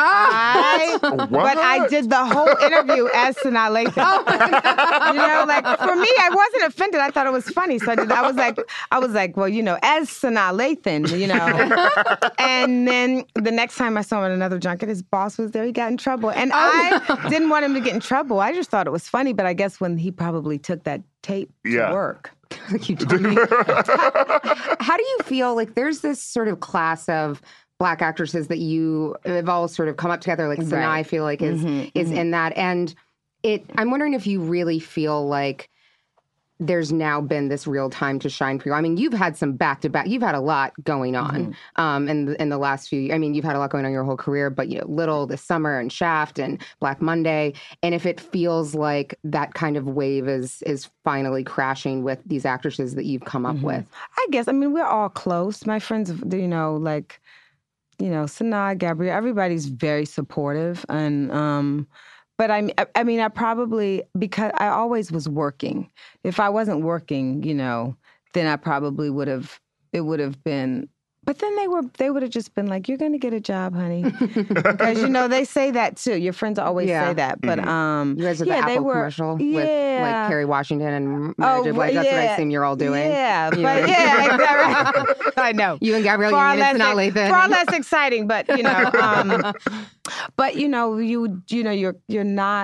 I did the whole interview as Sanaa Lathan. You know, like for me, I wasn't offended. I thought it was funny. So I was like, well, you know, as Sanaa Lathan, you know. And then the next time I saw him at another junket, his boss was there. He got in trouble. And I didn't want him to get in trouble. I just thought it was funny. But I guess when he probably took that tape to work. You told me. How do you feel like there's this sort of class of Black actresses that you have all sort of come up together, like Sanaa, I feel like is in that. And I'm wondering if you really feel like there's now been this real time to shine for you. I mean, you've had some back-to-back, you've had a lot going on in the last few years. I mean, you've had a lot going on your whole career, but, you know, Little this summer and Shaft and Black Monday. And if it feels like that kind of wave is finally crashing with these actresses that you've come up with. I guess, I mean, we're all close. My friends, you know, like, you know, Sanaa, Gabrielle, everybody's very supportive. And, but I mean, I probably, because I always was working. If I wasn't working, you know, then I probably it would have been, but then they would have just been like, you're going to get a job, honey. Because, you know, they say that too. Your friends always say that. But, you guys are the Apple commercial with like Kerry Washington and Mary J. Blige. That's what I assume you're all doing. Yeah, but exactly. I know. You and Gabrielle Union and Sanaa Lathan. Far less exciting, but, you know, but, you know, you're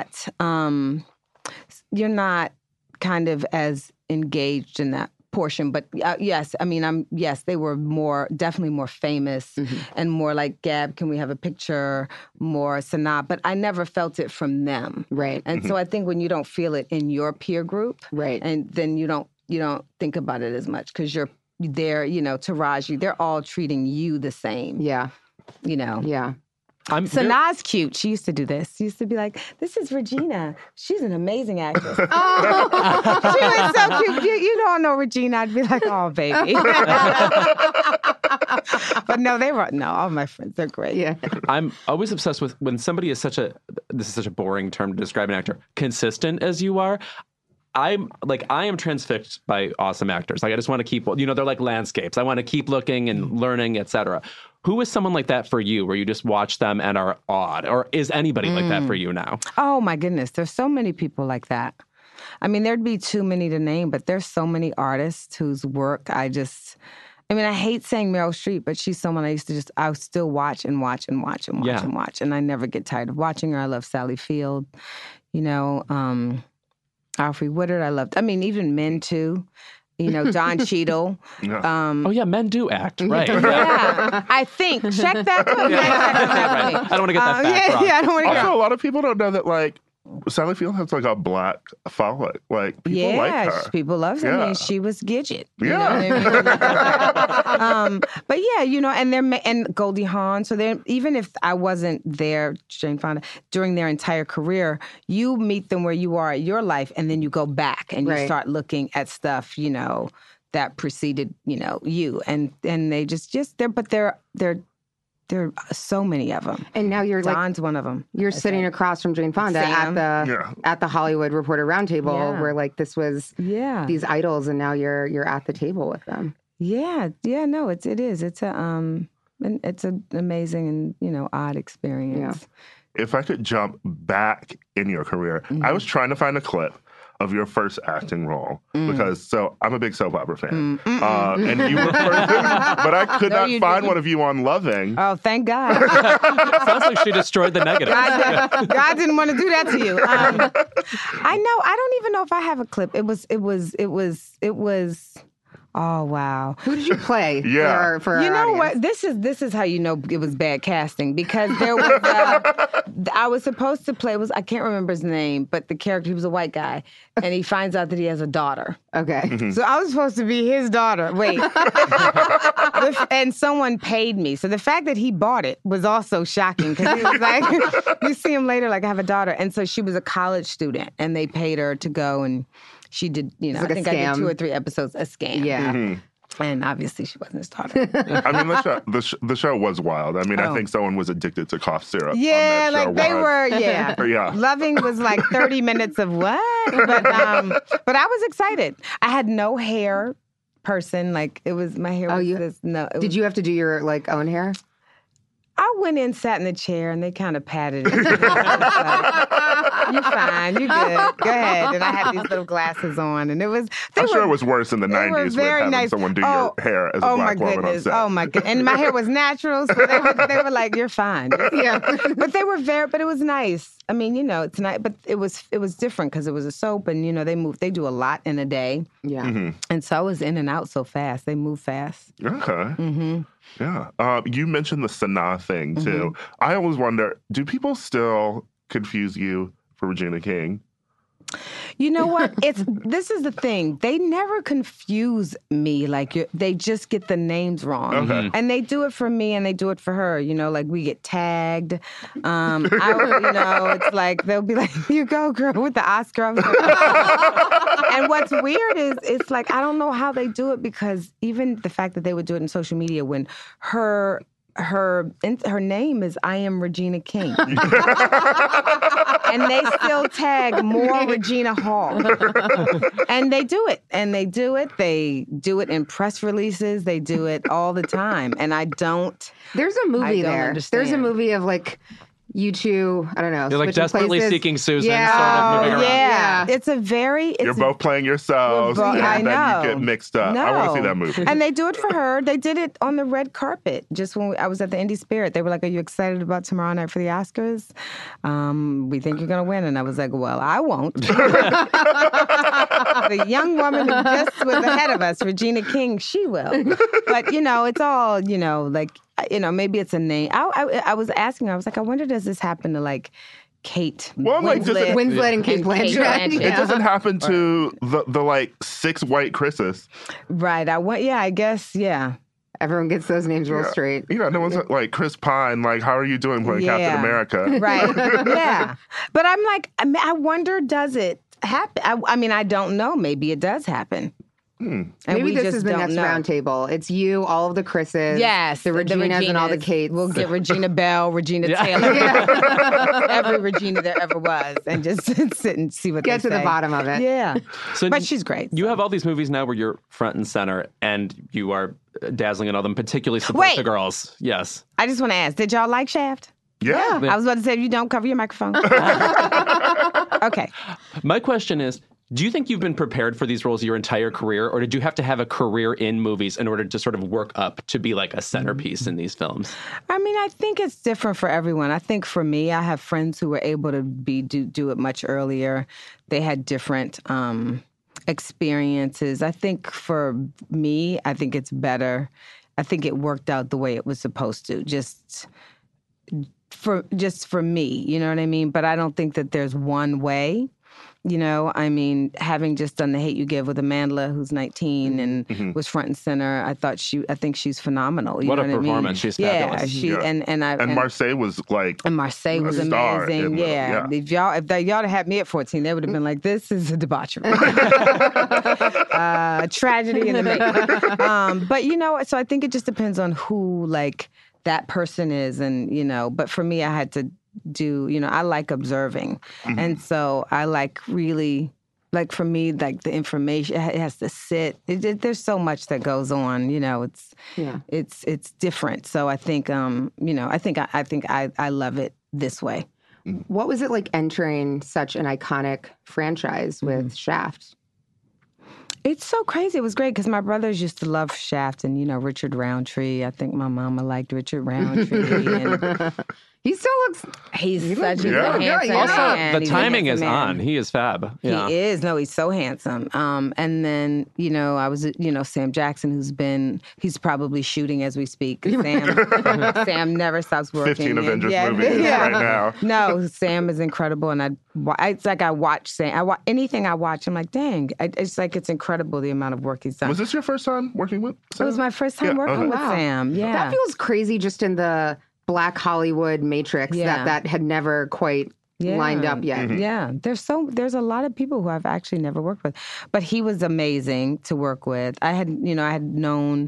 not kind of as engaged in that portion, but yes, I mean, they were definitely more famous and more like, Gab, can we have a picture? More Sanaa, but I never felt it from them. Right. And so I think when you don't feel it in your peer group, right, and then you don't think about it as much because you're there, you know, Taraji, they're all treating you the same. Yeah. You know? Yeah. Sanaa's cute. She used to do this. She used to be like, this is Regina. She's an amazing actress. She was so cute. You don't know Regina. I'd be like, oh, baby. But no, all my friends, they're great. Yeah. I'm always obsessed with when somebody is this is such a boring term to describe an actor, consistent as you are. I am transfixed by awesome actors. Like, I just want to keep, you know, they're like landscapes. I want to keep looking and learning, et cetera. Who is someone like that for you, where you just watch them and are awed? Or is anybody like that for you now? Oh, my goodness. There's so many people like that. I mean, there'd be too many to name, but there's so many artists whose work I hate saying Meryl Streep, but she's someone I would still watch and watch and watch and watch and watch. And I never get tired of watching her. I love Sally Field, you know, Alfre Woodard, even men too. You know, Don Cheadle. Men do act, right? Yeah. I think. Check that. Right. I don't want to get that fact wrong. I don't want to get Also, a lot of people don't know that, like, Sally Field has, like, a Black following. Like, people like her. People love her. I mean, she was Gidget. Yeah. You know what I mean? But yeah, you know, and Goldie Hawn. So even if I wasn't there, Jane Fonda, during their entire career, you meet them where you are at your life, and then you go back and you start looking at stuff, you know, that preceded, you know, you. And they there are so many of them. And now you're Don's one of them. You're sitting across from Jane Fonda at the Hollywood Reporter Roundtable, where like this was these idols, and now you're at the table with them. Yeah, no, it is. It's an amazing and, you know, odd experience. Yeah. If I could jump back in your career, I was trying to find a clip of your first acting role because I'm a big soap opera fan, and you were first, but I could not find one of you on Loving. Oh, thank God! Sounds like she destroyed the negative. God didn't want to do that to you. I know. I don't even know if I have a clip. It was. Oh, wow. Who did you play? For you know audience? what? This is how you know it was bad casting, because there was I was supposed to play, I can't remember his name, but the character, he was a white guy, and he finds out that he has a daughter. Okay. So I was supposed to be his daughter. Wait. And someone paid me. So the fact that he bought it was also shocking, because he was like, you see him later, like, I have a daughter. And so she was a college student, and they paid her to go, and she did, you know, I think I did 2 or 3 episodes, a scam. Yeah. And obviously she wasn't his daughter. I mean, the show was wild. I mean, I think someone was addicted to cough syrup. Yeah, on that like they were, yeah. Loving was like 30 minutes of what? But I was excited. I had no hair person. Like, it was, my hair was did you have to do your, like, own hair? I went in, sat in the chair, and they kind of patted it. You're fine. You're good. Go ahead. And I had these little glasses on, and it was. I'm sure it was worse in the 90s with having nice. someone do your hair as a black woman on set. Oh my goodness! And my hair was natural, so they were like, "You're fine." Yeah, but they were but it was nice. I mean, it's nice, but it was different because it was a soap, and they do a lot in a day. Yeah, and so I was in and out so fast. They move fast. Okay. Yeah. You mentioned the Sanaa thing too. I always wonder, do people still confuse you for Regina King? You know what? This is the thing. They never confuse me. They just get the names wrong. Okay. And they do it for me and they do it for her. Like we get tagged. It's like they'll be like, "You go, girl," with the Oscar. And what's weird is it's like I don't know how they do it because even the fact that they would do it in social media when her name is I Am Regina King. And they still tag more Regina Hall. And they do it. And they do it. They do it in press releases. They do it all the time. And I don't. There's a movie there. Understand. There's a movie of you two, I don't know. You're desperately places. seeking Susan, yeah. sort of moving around. Yeah. It's You're both playing yourselves, and I know. then you get mixed up. No. I want to see that movie. And they do it for her. They did it on the red carpet just when I was at the Indie Spirit. They were like, "Are you excited about tomorrow night for the Oscars? We think you're going to win." And I was like, "Well, I won't." The young woman who just was ahead of us, Regina King, she will. But, it's all, maybe it's a name. I was asking her, I was like, I wonder, does this happen to Kate Winslet and Kate Blanchett? It doesn't happen to the 6 white Chris's. Right. I guess, yeah. Everyone gets those names real straight. No one's like Chris Pine, how are you doing playing Captain America? Right. Yeah. But I'm like, I wonder, does it happen? I don't know. Maybe it does happen. And maybe this is the next round table. It's you, all of the Chris's. Yes. The Reginas and all the Kates. We'll get Regina Bell, Regina Taylor. Every Regina there ever was. And just sit and see what get they to say. the bottom of it. Yeah. So but she's great. You have all these movies now where you're front and center and you are dazzling in all them, particularly support the girls. Yes. I just want to ask, did y'all like Shaft? Yeah. I was about to say, if you don't, cover your microphone. Okay. My question is, do you think you've been prepared for these roles your entire career, or did you have to have a career in movies in order to sort of work up to be a centerpiece in these films? I think it's different for everyone. I think for me, I have friends who were able to do it much earlier. They had different experiences. I think for me, I think it's better. I think it worked out the way it was supposed to. Just for me, you know what I mean? But I don't think that there's one way. Having just done The Hate U Give with Amandla, who's 19 and was front and center, I think she's phenomenal. You what know a what performance! I mean? She's fabulous. Yeah, and Marseille was amazing. Yeah. If y'all had had me at 14, they would have been like, "This is a debauchery, tragedy in the making." But so I think it just depends on who that person is, and But for me, I had to do, I like observing. And so I really, for me, the information, it has to sit. There's so much that goes on, it's different. So I think, I think I love it this way. What was it like entering such an iconic franchise with Shaft? It's so crazy. It was great because my brothers used to love Shaft and, Richard Roundtree. I think my mama liked Richard Roundtree. And he still looks... He's such a handsome Also, man. the timing is on. He is fab. Yeah. He is. No, he's so handsome. And then, I was, Sam Jackson, he's probably shooting as we speak. Sam never stops working. 15 Avengers movies right now. No, Sam is incredible. And it's like I watch Sam. Anything I watch, I'm like, dang. It's like it's incredible the amount of work he's done. Was this your first time working with Sam? It was my first time working with Sam. Yeah. That feels crazy just in the Black Hollywood matrix that had never quite lined up yet. Yeah. There's a lot of people who I've actually never worked with. But he was amazing to work with. I had known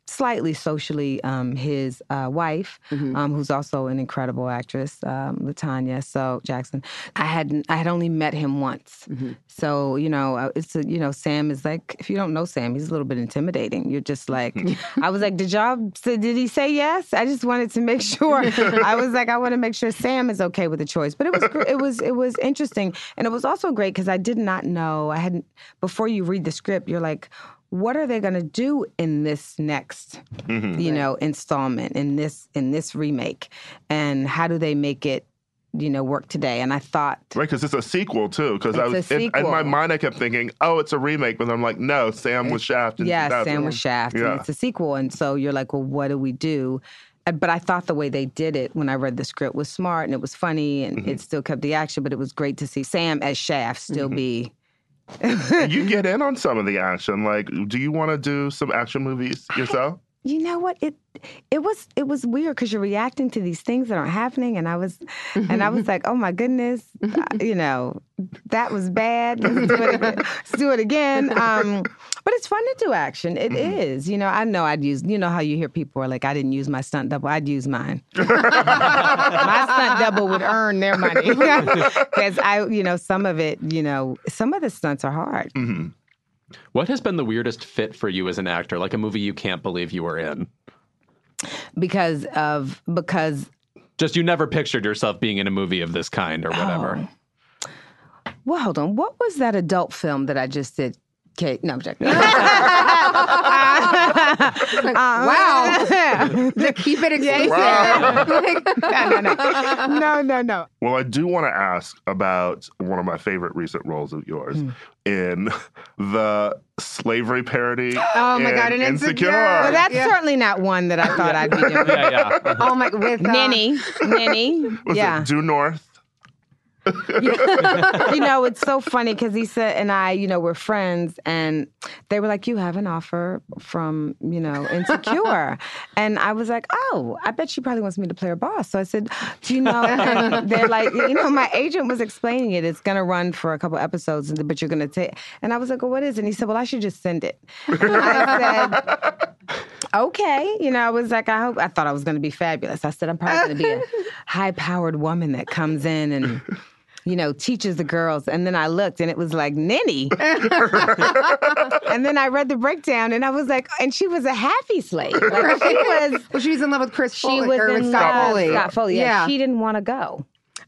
slightly socially his wife, who's also an incredible actress, LaTanya Jackson. I had only met him once, so Sam is like, if you don't know Sam, he's a little bit intimidating. You're just like, I was like, did he say yes? I just wanted to make sure. I was like, I want to make sure Sam is okay with the choice. But it was interesting, and it was also great because I did not know. I hadn't before you read the script. You're like, what are they going to do in this next, installment, in this remake? And how do they make it, work today? And I thought... Right, because it's a sequel, too. Because in my mind, I kept thinking, oh, it's a remake. But I'm like, no, Sam was Shaft. Yeah, Sam was Shaft. Yeah. And it's a sequel. And so you're like, well, what do we do? But I thought the way they did it when I read the script was smart and it was funny and it still kept the action. But it was great to see Sam as Shaft still be... You get in on some of the action. Like, do you want to do some action movies yourself? You know what? It was weird because you're reacting to these things that aren't happening, and I was like, oh my goodness, that was bad. Let's do it again. But it's fun to do action. It is. I know I'd use. How you hear people are like, I didn't use my stunt double. I'd use mine. My stunt double would earn their money because some of it. Some of the stunts are hard. Mm-hmm. What has been the weirdest fit for you as an actor? Like a movie you can't believe you were in? Because just you never pictured yourself being in a movie of this kind or whatever. Well, hold on. What was that adult film that I just did? Kate, no, I'm joking. Wow. Keep it exclusive. Wow. No. Well, I do want to ask about one of my favorite recent roles of yours in the slavery parody. Oh my God, an Insecure. Well, that's certainly not one that I thought I'd be doing. Yeah. Oh my, with Ninny. Was it Due North? It's so funny because he said, and I, we're friends, and they were like, you have an offer from, Insecure. And I was like, oh, I bet she probably wants me to play her boss. So I said, do you know? And they're like, my agent was explaining it. It's going to run for a couple episodes, but you're going to take. And I was like, well, what is it? And he said, well, I should just send it. And I said, okay. I was like, I thought I was going to be fabulous. I said, I'm probably going to be a high-powered woman that comes in and, teaches the girls. And then I looked and it was like Ninny. And then I read the breakdown and I was like, and she was a happy slave. Like she was. Well, she was in love with Chris Foley. She was in Scott Foley. Scott Foley. Yeah. She didn't want to go.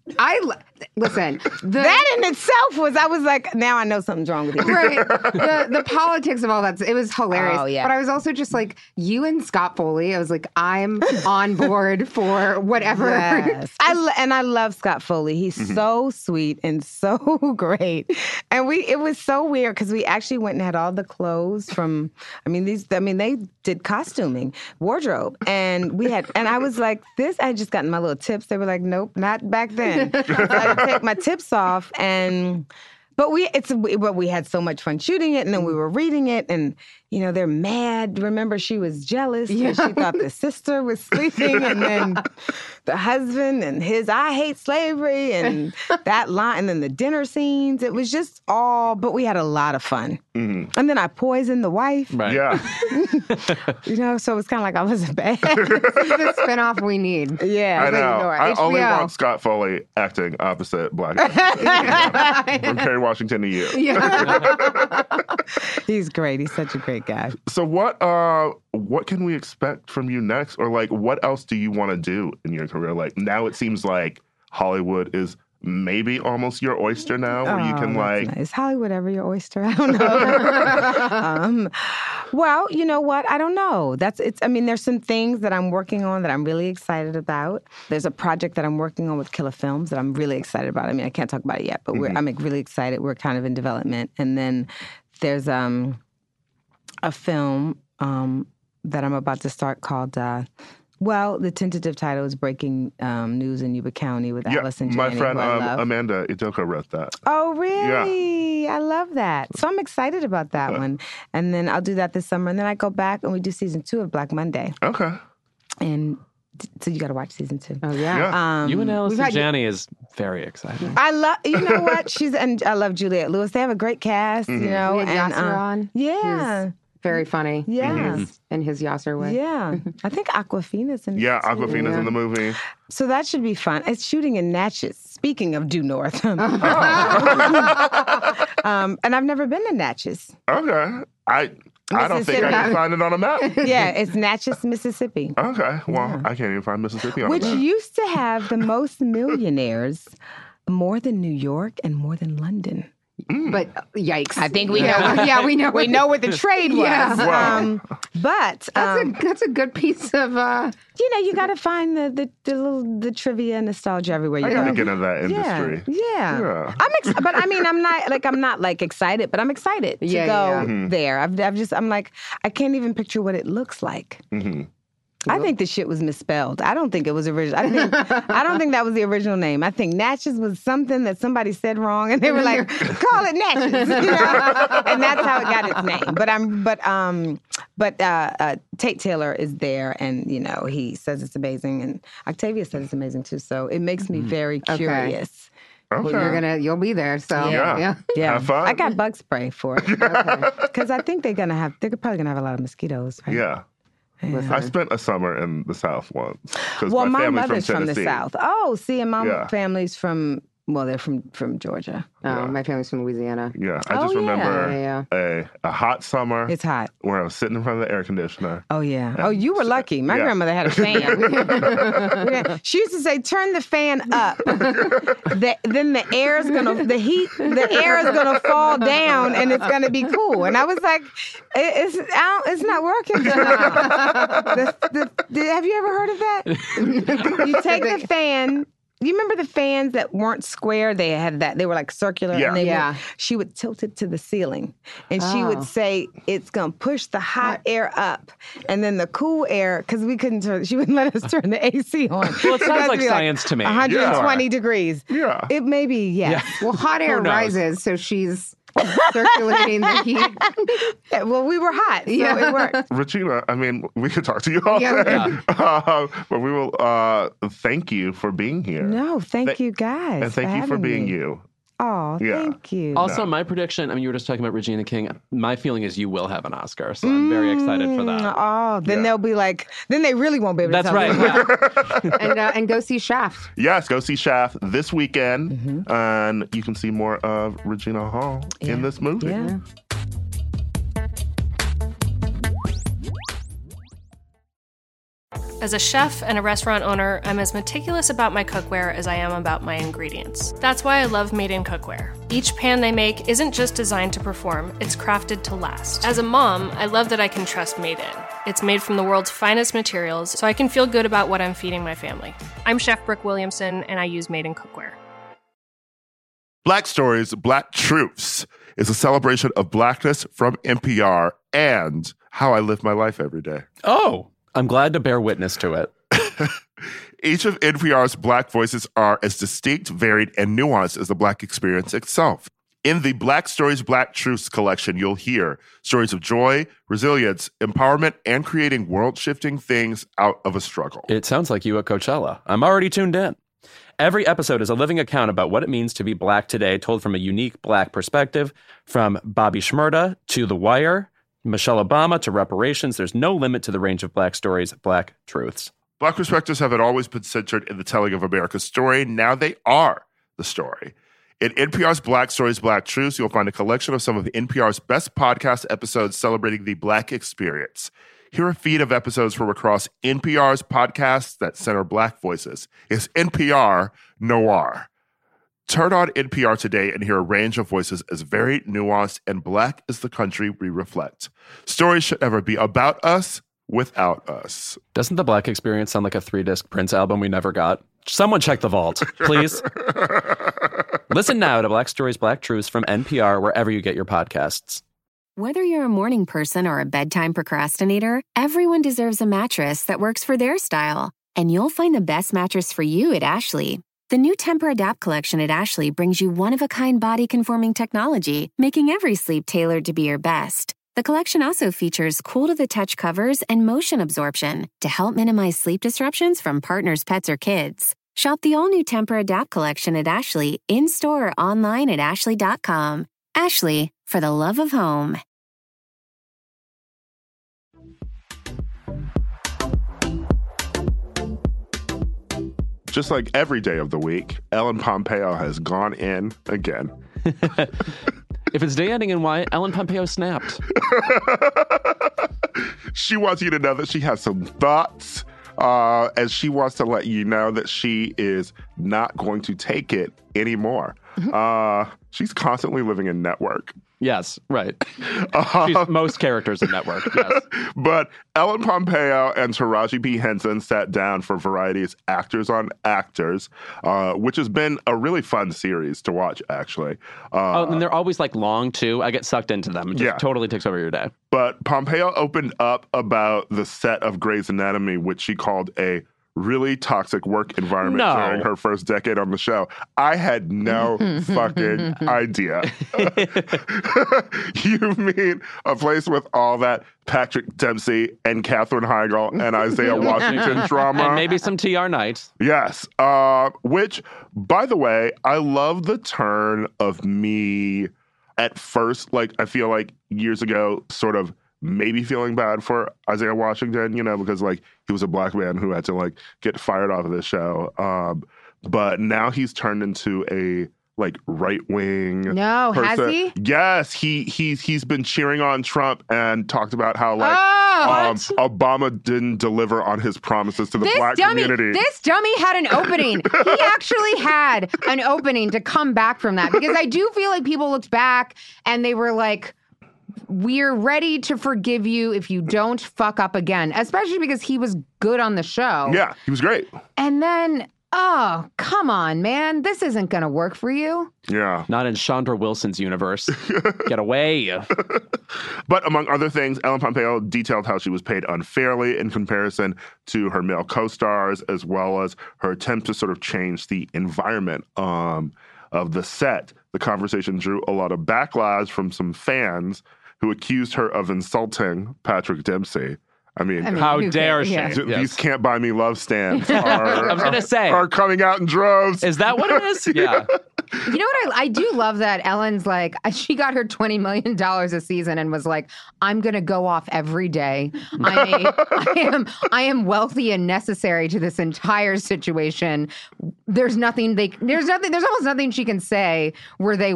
Listen. That in itself I was like, now I know something's wrong with you. Right. The politics of all that, it was hilarious. Oh, yeah. But I was also just like, you and Scott Foley, I was like, I'm on board for whatever. Yes. I love Scott Foley. He's so sweet and so great. And it was so weird because we actually went and had all the clothes from, they did costuming, wardrobe. And I was like, I had just gotten my little tips. They were like, nope, not back then. So I had to take my tips off, but we had so much fun shooting it, and then we were reading it, and they're mad. Remember, she was jealous because she thought the sister was sleeping, and then the husband and his "I hate slavery" and that line, and then the dinner scenes. It was just but we had a lot of fun. Mm-hmm. And then I poisoned the wife. Right. Yeah. So it was kind of like I wasn't bad. This is the spinoff we need. Yeah. I know. I only HBO. want Scott Foley acting opposite Black. From Kerry Washington to you. Yeah. He's great. He's such a great guy. So what can we expect from you next? Or like, what else do you want to do in your career? Like, now it seems like Hollywood is maybe almost your oyster now, where you can like... Is Hollywood ever your oyster? I don't know. Well, you know what? I don't know. There's some things that I'm working on that I'm really excited about. There's a project that I'm working on with Killer Films that I'm really excited about. I can't talk about it yet, but I'm really excited. We're kind of in development. And then there's a film that I'm about to start called... the tentative title is Breaking News in Yuba County with Allison Janney. My friend Amanda Idoko wrote that. Oh, really? Yeah. I love that. So I'm excited about that one. And then I'll do that this summer. And then I go back and we do season 2 of Black Monday. Okay. And so you got to watch season 2. Oh, yeah. You and Allison Janney is very exciting. I love, you know what? And I love Juliette Lewis. They have a great cast, We had Yasser on. Yeah. Very funny. Yeah. In his Yasser way. Yeah. I think Aquafina's in it. Yeah, too. Aquafina's in the movie. So that should be fun. It's shooting in Natchez. Speaking of due north. And I've never been to Natchez. Okay. I don't think I can find it on a map. Yeah, it's Natchez, Mississippi. Okay. Well, I can't even find Mississippi on Which a map. used to have the most millionaires, more than New York and more than London. But yikes. I think we know. Yeah, we know. We know what the trade was. Yeah. Wow. But That's a good piece of you got to find the trivia, nostalgia everywhere you I go. gotta get into that industry. Yeah. But I mean, I'm not excited, but I'm excited to go there. I'm like, I can't even picture what it looks like. Mm-hmm. I think the shit was misspelled. I don't think it was original. I don't think that was the original name. I think Natchez was something that somebody said wrong, and they were like, "Call it Natchez," and that's how it got its name. But Tate Taylor is there, and he says it's amazing, and Octavia says it's amazing too. So it makes me very curious. Okay. Well, you'll be there. So Yeah. Have fun. I got bug spray for it because I think they're probably gonna have a lot of mosquitoes. Right? Yeah. I spent a summer in the South once. Well, my family's mother's from the Tennessee. South. Oh, see, and my family's they're from Georgia. Oh, my family's from Louisiana. Yeah, I just remember a hot summer. It's hot. Where I was sitting in front of the air conditioner. Oh, yeah. Oh, you were lucky. My grandmother had a fan. She used to say, turn the fan up. Then the air is going to fall down and it's going to be cool. And I was like, it's not working. Have you ever heard of that? You take the fan. You remember the fans that weren't square? They had that. They were like circular. Yeah. And she would tilt it to the ceiling. And she would say, it's going to push the hot air up. And then the cool air, because she wouldn't let us turn the AC on. Well, it sounds like science to me. 120 degrees. Yeah. It may be, yes. Yeah. Well, hot air rises, so she's circulating the heat. Yeah, well, we were hot, so it worked. Regina, I mean, we could talk to you all day. But we will thank you for being here. No, thank you guys. And thank you for being you. Oh, thank you. Also, my prediction, you were just talking about Regina King. My feeling is you will have an Oscar, so I'm very excited for that. Oh, then they'll be like, then they really won't be able to tell me. Yeah. And go see Shaft. Yes, go see Shaft this weekend. And you can see more of Regina Hall in this movie. Yeah. As a chef and a restaurant owner, I'm as meticulous about my cookware as I am about my ingredients. That's why I love Made in Cookware. Each pan they make isn't just designed to perform, it's crafted to last. As a mom, I love that I can trust Made In. It's made from the world's finest materials, so I can feel good about what I'm feeding my family. I'm Chef Brooke Williamson, and I use Made in Cookware. Black Stories, Black Truths is a celebration of Blackness from NPR and how I live my life every day. Oh, I'm glad to bear witness to it. Each of NPR's Black voices are as distinct, varied, and nuanced as the Black experience itself. In the Black Stories, Black Truths collection, you'll hear stories of joy, resilience, empowerment, and creating world-shifting things out of a struggle. It sounds like you at Coachella. I'm already tuned in. Every episode is a living account about what it means to be Black today, told from a unique Black perspective, from Bobby Shmurda to The Wire, Michelle Obama to reparations. There's no limit to the range of Black stories, Black truths. Black perspectives haven't always been centered in the telling of America's story. Now they are the story. In NPR's Black Stories, Black Truths, you'll find a collection of some of NPR's best podcast episodes celebrating the Black experience. Hear a feed of episodes from across NPR's podcasts that center Black voices. It's NPR Noir. Turn on NPR today and hear a range of voices as varied, nuanced, and Black as the country we reflect. Stories should never be about us without us. Doesn't the Black experience sound like a 3-disc Prince album we never got? Someone check the vault, please. Listen now to Black Stories, Black Truths from NPR wherever you get your podcasts. Whether you're a morning person or a bedtime procrastinator, everyone deserves a mattress that works for their style. And you'll find the best mattress for you at Ashley. The new Tempur-Adapt collection at Ashley brings you one-of-a-kind body-conforming technology, making every sleep tailored to be your best. The collection also features cool-to-the-touch covers and motion absorption to help minimize sleep disruptions from partners, pets, or kids. Shop the all-new Tempur-Adapt collection at Ashley, in-store or online at ashley.com. Ashley, for the love of home. just like every day of the week, Ellen Pompeo has gone in again. If it's day ending in Y, Ellen Pompeo snapped. She wants you to know that she has some thoughts, and she wants to let you know that she is not going to take it anymore. She's constantly living in Network. Yes, right. She's most characters in Network, yes. But Ellen Pompeo and Taraji P. Henson sat down for Variety's Actors on Actors, which has been a really fun series to watch, actually. And they're always like long, too. I get sucked into them. It just totally takes over your day. But Pompeo opened up about the set of Grey's Anatomy, which she called a really toxic work environment during her first decade on the show. I had no fucking idea. You mean a place with all that Patrick Dempsey and Katherine Heigl and Isaiah Washington drama? And maybe some TR nights. Yes. Which, by the way, I love the turn of me at first. Like, I feel like years ago, sort of maybe feeling bad for Isaiah Washington, you know, because like he was a black man who had to like get fired off of the show. But now he's turned into a like right wing. No, person. has he? Yes, he's been cheering on Trump and talked about how like Obama didn't deliver on his promises to the black community. This dummy had an opening. He actually had an opening to come back from that, because I do feel like people looked back and they were like, we're ready to forgive you if you don't fuck up again, especially because he was good on the show. Yeah, he was great. And then, oh, come on, man. This isn't going to work for you. Yeah. Not in Chandra Wilson's universe. Get away. But among other things, Ellen Pompeo detailed how she was paid unfairly in comparison to her male co-stars, as well as her attempt to sort of change the environment of the set. The conversation drew a lot of backlash from some fans who accused her of insulting Patrick Dempsey. I mean how dare she? These Can't Buy Me love stands are coming out in droves. Is that what it is? Yeah. You know what? I do love that Ellen's like, she got her $20 million a season and was like, I'm going to go off every day. I am wealthy and necessary to this entire situation. There's almost nothing she can say where they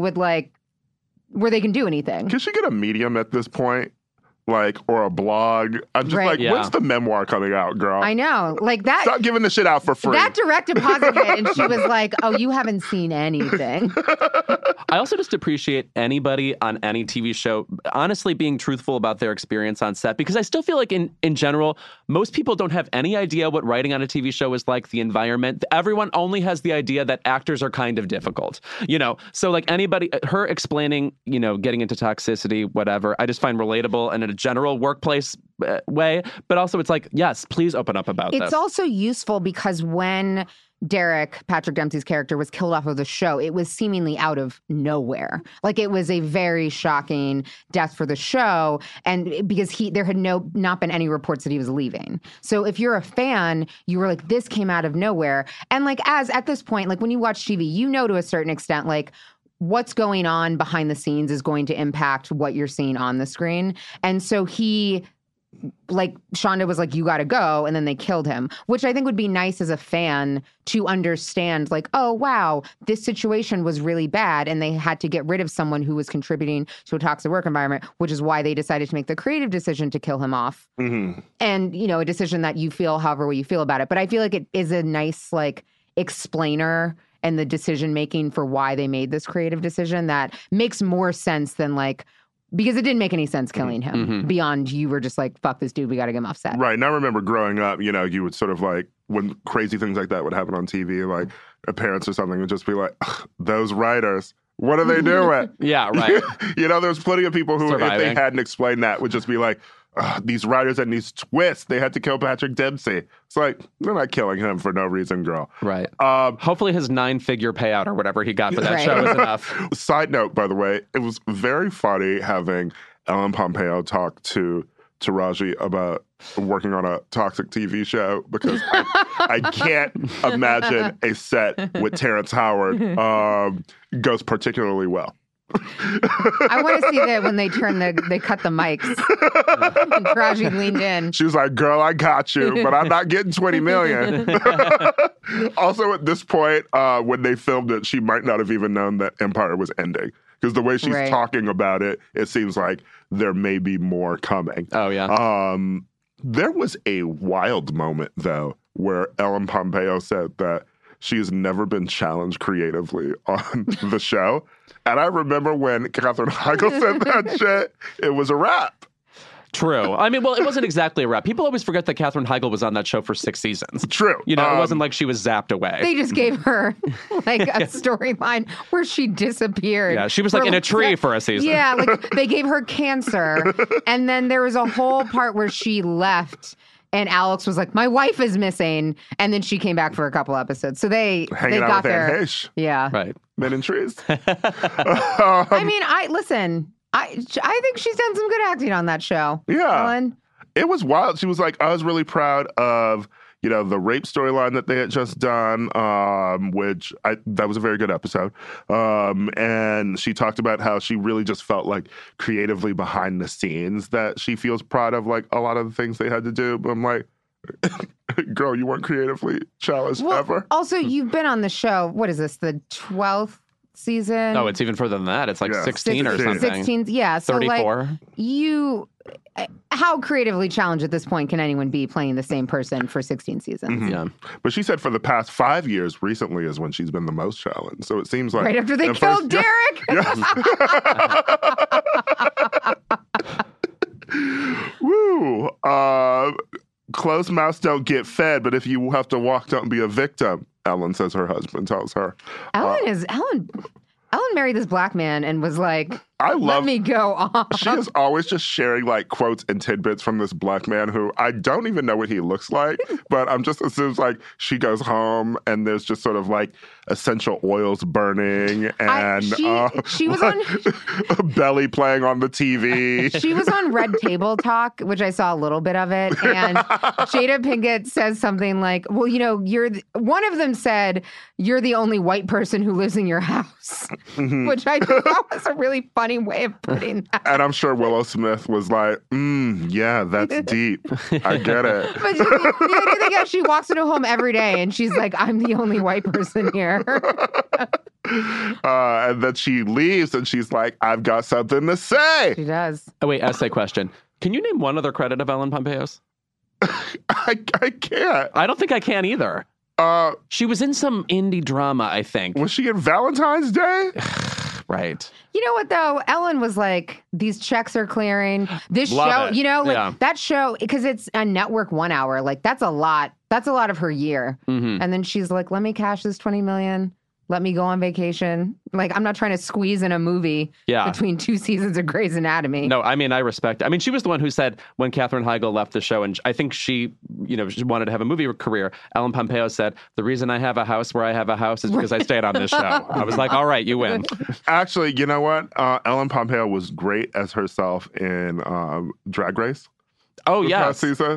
can do anything. Can she get a Medium at this point? Like, or a blog? I'm just when's the memoir coming out, girl? I know. Like that. Stop giving the shit out for free. That direct deposit hit, and she was like, oh, you haven't seen anything. I also just appreciate anybody on any TV show, honestly, being truthful about their experience on set, because I still feel like in general, most people don't have any idea what writing on a TV show is like, the environment. Everyone only has the idea that actors are kind of difficult, you know? So like anybody, her explaining, you know, getting into toxicity, whatever, I just find relatable and in a general workplace way. But also it's like, yes, please open up about this. It's also useful because when Derek, Patrick Dempsey's character, was killed off of the show, it was seemingly out of nowhere. Like, it was a very shocking death for the show, and because there had not been any reports that he was leaving. So if you're a fan, you were like, this came out of nowhere. And like, as at this point, like when you watch TV, you know to a certain extent, like, what's going on behind the scenes is going to impact what you're seeing on the screen. And so like Shonda was like, you got to go. And then they killed him, which I think would be nice as a fan to understand, like, oh, wow, this situation was really bad. And they had to get rid of someone who was contributing to a toxic work environment, which is why they decided to make the creative decision to kill him off. Mm-hmm. And, you know, a decision that you feel however way you feel about it. But I feel like it is a nice, like, explainer and the decision-making for why they made this creative decision that makes more sense than like, because it didn't make any sense killing him beyond you were just like, fuck this dude, we got to get him off set. Right. And I remember growing up, you know, you would sort of like, when crazy things like that would happen on TV, like parents or something would just be like, those writers, what are they doing? Yeah, right. You know, there's plenty of people who, if they hadn't explained that, would just be like, these writers and these twists, they had to kill Patrick Dempsey. It's like, they're not killing him for no reason, girl. Right. Hopefully his 9-figure payout or whatever he got for that show is enough. Side note, by the way, it was very funny having Ellen Pompeo talk to Taraji about working on a toxic TV show, because I can't imagine a set with Terrence Howard goes particularly well. I want to see that when they cut the mics. And Taraji leaned in. She was like, girl, I got you, but I'm not getting $20 million. Also, at this point, when they filmed it, she might not have even known that Empire was ending. Because the way she's talking about it, it seems like there may be more coming. Oh, yeah. There was a wild moment, though, where Ellen Pompeo said that she has never been challenged creatively on the show. And I remember when Katherine Heigl said that shit, it was a wrap. True. I mean, well, it wasn't exactly a wrap. People always forget that Katherine Heigl was on that show for 6 seasons. True. You know, it wasn't like she was zapped away. They just gave her like a storyline where she disappeared. Yeah, she was like in a tree for a season. Yeah, like they gave her cancer. And then there was a whole part where she left and Alex was like, my wife is missing. And then she came back for a couple episodes. So they got there. Anne Heche. Yeah. Right. Men in trees. I mean, I think she's done some good acting on that show. Yeah. Ellen. It was wild. She was like, I was really proud of, you know, the rape storyline that they had just done, that was a very good episode. And she talked about how she really just felt like creatively behind the scenes that she feels proud of, like, a lot of the things they had to do. But I'm like, girl, you weren't creatively challenged ever. Also, you've been on the show. What is this, the 12th season? No, it's even further than that. It's like 16 or something. 16, yeah. So 34. Like, how creatively challenged at this point can anyone be playing the same person for 16 seasons? Mm-hmm. Yeah. But she said for the past 5 years, recently is when she's been the most challenged. So it seems like... Right after they killed Derek? Woo! Closed mouths don't get fed, but if you have to walk, don't be a victim, Ellen says her husband tells her. Ellen married this black man and was like, let me go on. She is always just sharing like quotes and tidbits from this black man who I don't even know what he looks like, but I'm just assumes like she goes home and there's just sort of like essential oils burning and she was like, on belly playing on the TV. She was on Red Table Talk, which I saw a little bit of it, and Jada Pinkett says something like, well, you know, one of them said, you're the only white person who lives in your house, which I thought was a really funny way of putting that. And I'm sure Willow Smith was like, yeah, that's deep. I get it. But the idea that she walks into a home every day and she's like, I'm the only white person here. And then she leaves and she's like, I've got something to say. She does. Oh, wait, essay question. Can you name one other credit of Ellen Pompeo's? I can't. I don't think I can either. She was in some indie drama, I think. Was she in Valentine's Day? Right. You know what, though? Ellen was like, these checks are clearing. This Love show, it. you know, like Yeah. that show, because it's a network 1 hour, like that's a lot. That's a lot of her year. Mm-hmm. And then she's like, let me cash this $20 million. Let me go on vacation. Like, I'm not trying to squeeze in a movie between 2 seasons of Grey's Anatomy. No, I mean, I respect it. I mean, she was the one who said when Katherine Heigl left the show, and I think she wanted to have a movie career. Ellen Pompeo said, the reason I have a house where I have a house is because I stayed on this show. I was like, all right, you win. Actually, you know what? Ellen Pompeo was great as herself in Drag Race. Oh, this yes. past season.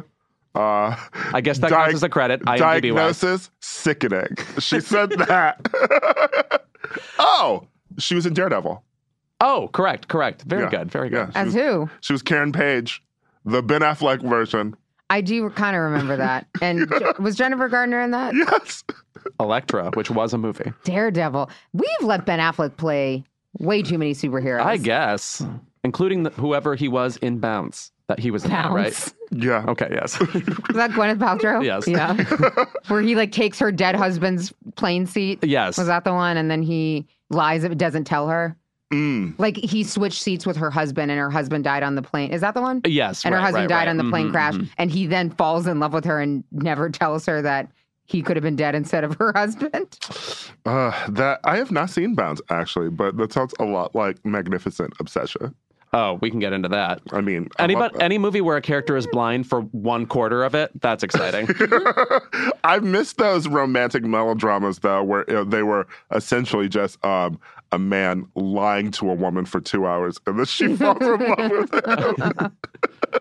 I guess that counts as a credit. Diagnosis, sickening. She said that. Oh, she was in Daredevil. Oh, correct. Very good. Yeah, As who? She was Karen Page, the Ben Affleck version. I do kind of remember that. And was Jennifer Gardner in that? Yes. Elektra, which was a movie. Daredevil. We've let Ben Affleck play way too many superheroes. I guess, including whoever he was in Bounce. That he was in that, right? Yeah. Okay, yes. Was that Gwyneth Paltrow? Yes. Yeah. Where he like takes her dead husband's plane seat. Yes. Was that the one? And then he lies but doesn't tell her. Mm. Like he switched seats with her husband and her husband died on the plane. Is that the one? Yes. And her husband died right. on the plane crash. And he then falls in love with her and never tells her that he could have been dead instead of her husband. That I have not seen Bounce actually, but that sounds a lot like Magnificent Obsession. Oh, we can get into that. I mean, any movie where a character is blind for 1/4 of it, that's exciting. I miss those romantic melodramas, though, where they were essentially just a man lying to a woman for 2 hours, and then she falls in love with him.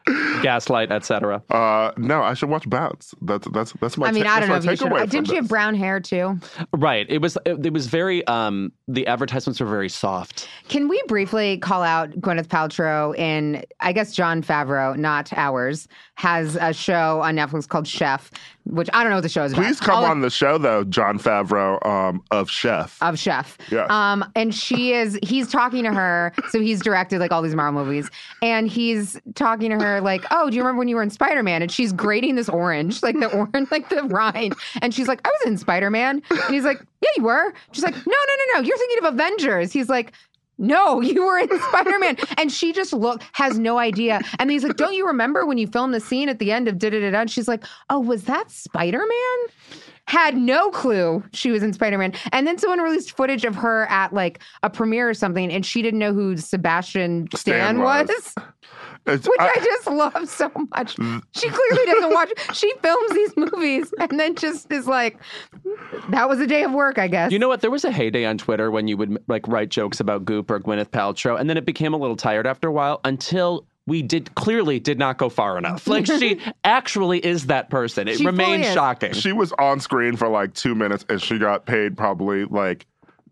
Gaslight, etc. No, I should watch Bounce. That's my. I mean, I don't know if you should. takeaway Didn't from she have this. brown hair too? Right. It was very. The advertisements were very soft. Can we briefly call out Gwyneth Paltrow in, I guess, Jon Favreau, not ours, has a show on Netflix called Chef, which I don't know what the show is about. Please come on the show, though, Jon Favreau of Chef. Of Chef. Yes. And he's talking to her. So he's directed like all these Marvel movies. And he's talking to her like, oh, do you remember when you were in Spider-Man? And she's grating this orange, like the rind. And she's like, I was in Spider-Man. And he's like, yeah, you were. She's like, no. You're thinking of Avengers. He's like, no, you were in Spider-Man. And she just has no idea. And he's like, don't you remember when you filmed the scene at the end of da-da-da-da? And she's like, oh, was that Spider-Man? Had no clue she was in Spider-Man. And then someone released footage of her at like a premiere or something, and she didn't know who Sebastian Stan was. Which I just love so much. She clearly doesn't watch. She films these movies and then just is like, that was a day of work, I guess. You know what? There was a heyday on Twitter when you would like write jokes about Goop or Gwyneth Paltrow, and then it became a little tired after a while until we clearly did not go far enough. Like, she actually is that person. It remains shocking. She was on screen for like 2 minutes, and she got paid probably like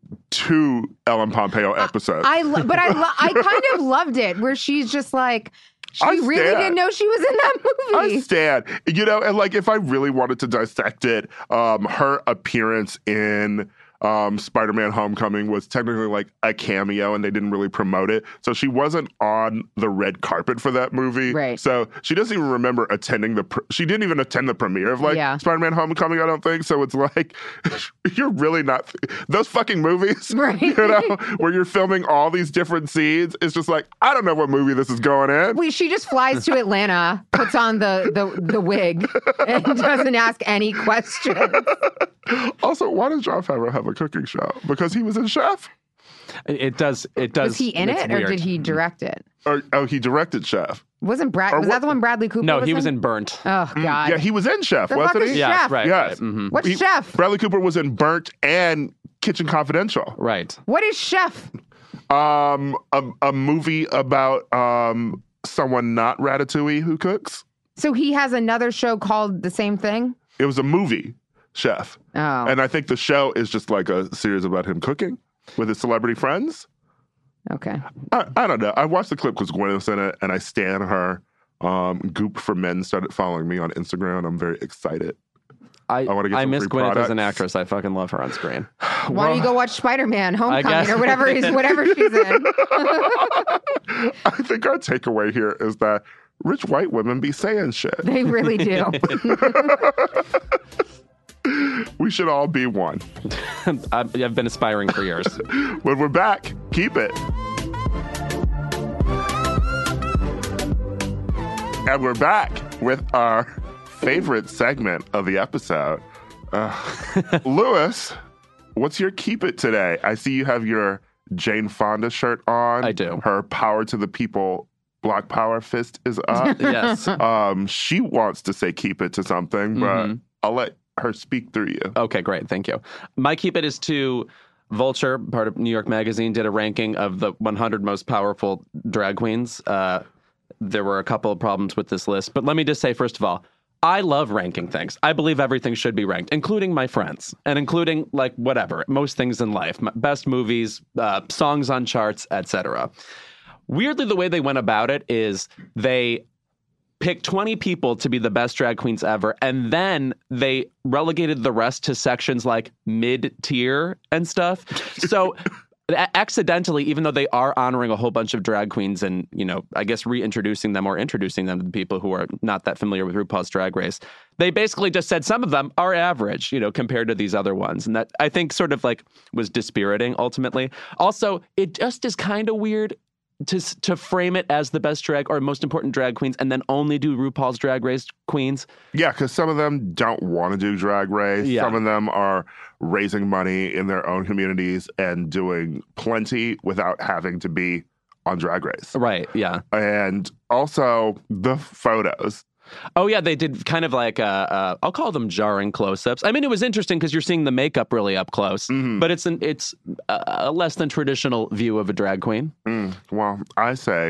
2 Ellen Pompeo episodes. I kind of loved it, where she's just like, she really didn't know she was in that movie. I stand. You know, and like if I really wanted to dissect it, her appearance in Spider-Man Homecoming was technically like a cameo, and they didn't really promote it. So she wasn't on the red carpet for that movie. Right. So she doesn't even remember attending she didn't even attend the premiere of Spider-Man Homecoming, I don't think. So it's like, you're really not, those fucking movies, right? You know, where you're filming all these different scenes. It's just like, I don't know what movie this is going in. She just flies to Atlanta, puts on the wig, and doesn't ask any questions. Also, why does Jon Favreau have a cooking show? Because he was in Chef? It does. Was he in it, or did he direct it? He directed Chef. Was that the one Bradley Cooper No, was he was in? in Burnt. Oh, God. Yeah, he was in Chef, The wasn't fuck is he? Chef? Right. Yes. Mm-hmm. What's Chef? Bradley Cooper was in Burnt and Kitchen Confidential. Right. What is Chef? A movie about someone not Ratatouille who cooks. So he has another show called the same thing? It was a movie, Chef. Oh. And I think the show is just like a series about him cooking with his celebrity friends. Okay. I don't know. I watched the clip because Gwyneth's in it, and I stan her. Goop for Men started following me on Instagram, and I'm very excited. I want to get some miss free Gwyneth products. as an actress. I fucking love her on screen. Why don't you go watch Spider-Man Homecoming or whatever she's in? I think our takeaway here is that rich white women be saying shit. They really do. We should all be one. I've been aspiring for years. When we're back, keep it. And we're back with our favorite segment of the episode. Lewis, what's your keep it today? I see you have your Jane Fonda shirt on. I do. Her Power to the People Black Power fist is up. Yes. She wants to say keep it to something, but I'll let her speak through you. Okay, great. Thank you. My keep it is to Vulture, part of New York Magazine, did a ranking of the 100 most powerful drag queens. There were a couple of problems with this list, but let me just say, first of all, I love ranking things. I believe everything should be ranked, including my friends, and including, like, whatever, most things in life, best movies, songs on charts, etc. Weirdly, the way they went about it is they picked 20 people to be the best drag queens ever, and then they relegated the rest to sections like mid-tier and stuff. So accidentally, even though they are honoring a whole bunch of drag queens and, you know, I guess reintroducing them or introducing them to the people who are not that familiar with RuPaul's Drag Race, they basically just said some of them are average, you know, compared to these other ones. And that, I think, sort of like was dispiriting ultimately. Also, it just is kind of weird to frame it as the best drag or most important drag queens and then only do RuPaul's Drag Race queens. Yeah, because some of them don't want to do Drag Race. Yeah. Some of them are raising money in their own communities and doing plenty without having to be on Drag Race. Right, yeah. And also the photos. Oh, yeah, they did kind of like, I'll call them jarring close-ups. I mean, it was interesting because you're seeing the makeup really up close, but it's a less than traditional view of a drag queen. Well, I say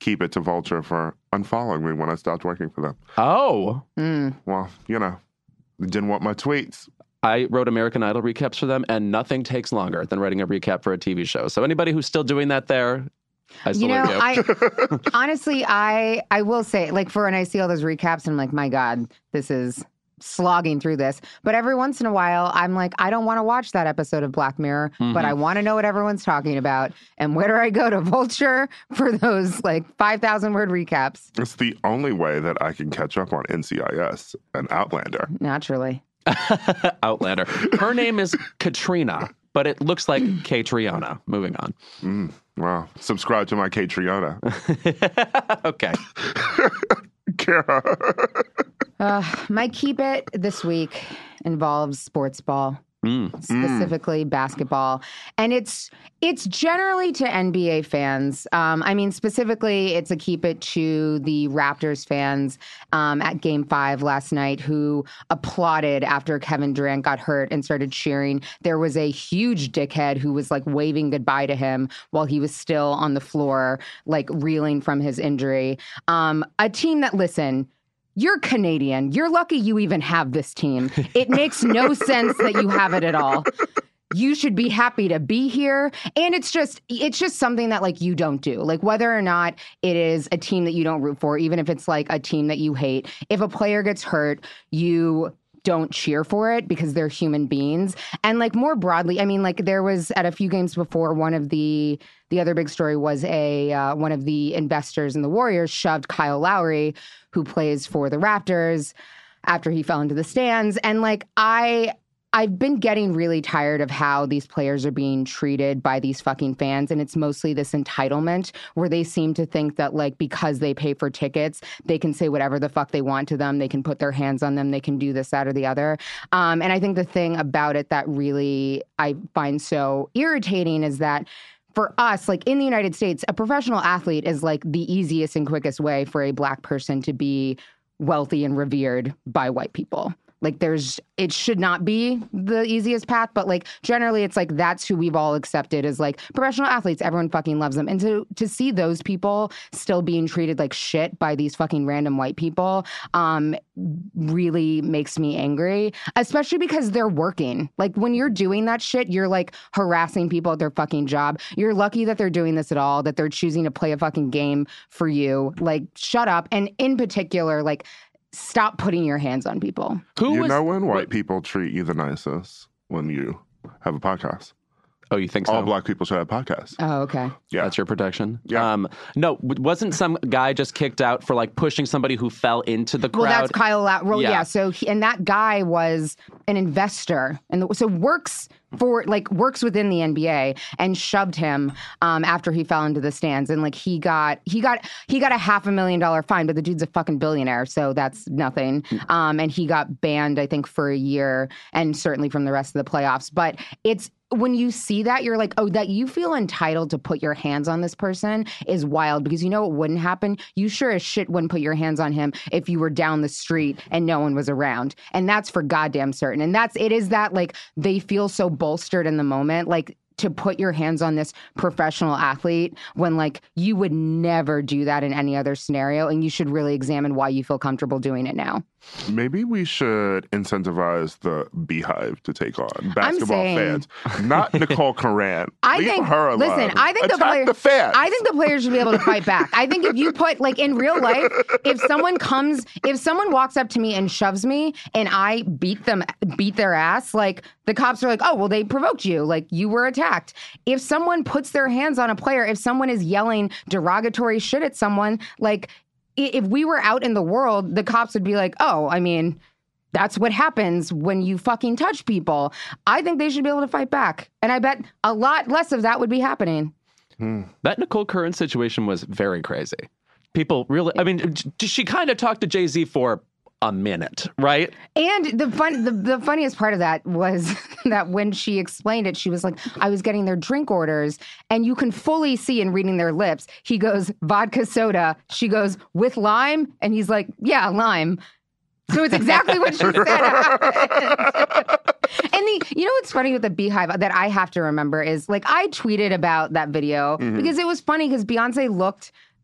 keep it to Vulture for unfollowing me when I stopped working for them. Oh. Well, you know, they didn't want my tweets. I wrote American Idol recaps for them, and nothing takes longer than writing a recap for a TV show. So anybody who's still doing that there, I salute you. Honestly, I will say, like, for when I see all those recaps, I'm like, my God, this is slogging through this. But every once in a while, I'm like, I don't want to watch that episode of Black Mirror, but I want to know what everyone's talking about. And where do I go to Vulture for those, like, 5,000 word recaps? It's the only way that I can catch up on NCIS and Outlander. Naturally. Outlander. Her name is Katrina, but it looks like Catriona. Moving on. Wow. Subscribe to my Catriona. Okay. Kara. My keep it this week involves sports ball. Specifically basketball. And it's generally to NBA fans. I mean, specifically, it's a keep it to the Raptors fans at Game 5 last night who applauded after Kevin Durant got hurt and started cheering. There was a huge dickhead who was like waving goodbye to him while he was still on the floor, like reeling from his injury. A team that, listen, you're Canadian. You're lucky you even have this team. It makes no sense that you have it at all. You should be happy to be here. And it's just something that, like, you don't do. Like, whether or not it is a team that you don't root for, even if it's like a team that you hate, if a player gets hurt, you don't cheer for it because they're human beings. And, like, more broadly, I mean, like, there was at a few games before, one of the other big story was one of the investors in the Warriors shoved Kyle Lowry, who plays for the Raptors, after he fell into the stands. And, like, I've been getting really tired of how these players are being treated by these fucking fans. And it's mostly this entitlement where they seem to think that, like, because they pay for tickets, they can say whatever the fuck they want to them. They can put their hands on them. They can do this, that, or the other. And I think the thing about it that really I find so irritating is that for us, like in the United States, a professional athlete is like the easiest and quickest way for a Black person to be wealthy and revered by white people. Like it should not be the easiest path, but like generally it's like that's who we've all accepted as like professional athletes. Everyone fucking loves them. And to see those people still being treated like shit by these fucking random white people really makes me angry, especially because they're working. Like when you're doing that shit, you're like harassing people at their fucking job. You're lucky that they're doing this at all, that they're choosing to play a fucking game for you. Like shut up. And in particular, like stop putting your hands on people. You know when white people treat you the nicest? When you have a podcast. Oh, you think so? All Black people should have podcasts. Oh, okay. Yeah. That's your protection? Yeah. No, wasn't some guy just kicked out for like pushing somebody who fell into the crowd? Well, that's Kyle Lowry. Yeah. So and that guy was an investor and so works within the NBA and shoved him after he fell into the stands. And like he got a $500,000 fine, but the dude's a fucking billionaire, so that's nothing. And he got banned, I think, for a year and certainly from the rest of the playoffs. But it's when you see that, you're like, oh, that you feel entitled to put your hands on this person is wild, because you know what wouldn't happen? You sure as shit wouldn't put your hands on him if you were down the street and no one was around. And that's for goddamn certain. And it is that like they feel so bolstered in the moment, like to put your hands on this professional athlete when like you would never do that in any other scenario. And you should really examine why you feel comfortable doing it now. Maybe we should incentivize the Beehive to take on basketball fans, not Nicole Curran. Leave her alone. Listen, I think the players should be able to fight back. I think if you put like in real life, if someone walks up to me and shoves me and I beat their ass, like the cops are like, oh, well, they provoked you. Like you were attacked. If someone puts their hands on a player, if someone is yelling derogatory shit at someone, like if we were out in the world, the cops would be like, oh, I mean, that's what happens when you fucking touch people. I think they should be able to fight back. And I bet a lot less of that would be happening. That Nicole Curran situation was very crazy. People really, I mean, she kind of talked to Jay-Z for a minute, right? And the funniest part of that was that when she explained it, she was like, I was getting their drink orders, and you can fully see in reading their lips, he goes, vodka soda. She goes, with lime? And he's like, yeah, lime. So it's exactly what she said. And you know what's funny with the Beehive that I have to remember is, like, I tweeted about that video because it was funny because Beyonce looked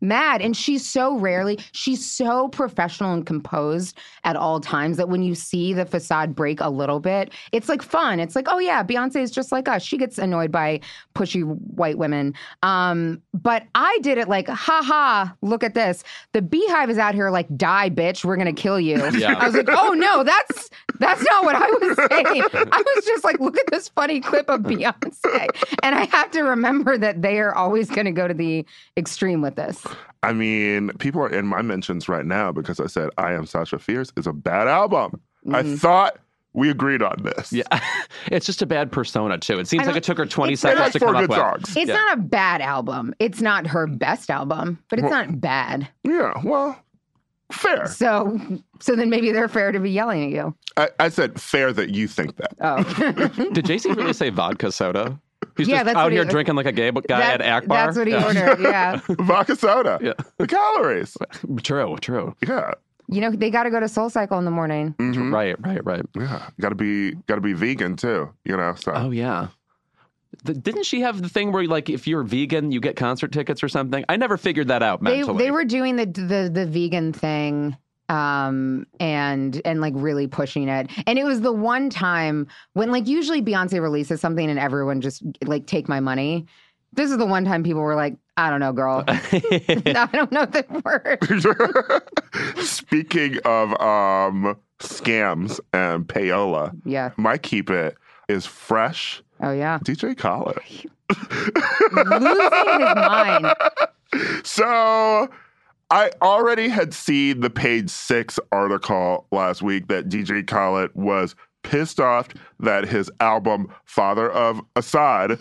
mad. And she's so professional and composed at all times that when you see the facade break a little bit, it's like fun. It's like, oh yeah, Beyonce is just like us. She gets annoyed by pushy white women. But I did it like, ha, look at this. The Beehive is out here like, die, bitch, we're going to kill you. Yeah. I was like, oh no, that's not what I was saying. I was just like, look at this funny clip of Beyonce. And I have to remember that they are always going to go to the extreme with this. I mean, people are in my mentions right now because I said I Am Sasha Fierce is a bad album. I thought we agreed on this. Yeah. It's just a bad persona, too. It seems like it took her 20 seconds to come up with. It's not a bad album. It's not her best album, but it's not bad. Yeah, well, fair. So then maybe they're fair to be yelling at you. I said fair that you think that. Oh. Did JC really say vodka soda? He's Yeah, just that's out what here he- drinking like a gay guy at Akbar. That's what he ordered, yeah. Vodka soda. Yeah. The calories. True. Yeah. You know, they got to go to Soul Cycle in the morning. Mhm. Right. Yeah. Got to be vegan too, you know. So. Oh, yeah. Didn't she have the thing where, like, if you're vegan, you get concert tickets or something? I never figured that out mentally. They were doing the vegan thing and like really pushing it. And it was the one time when, like, usually Beyonce releases something and everyone just like, take my money. This is the one time people were like, I don't know, girl. I don't know the word. Speaking of scams and payola, Yeah. my keep it is fresh. Oh, yeah. DJ Khaled. Losing his mind. So I already had seen the Page 6 article last week that DJ Khaled was pissed off that his album Father of Assad,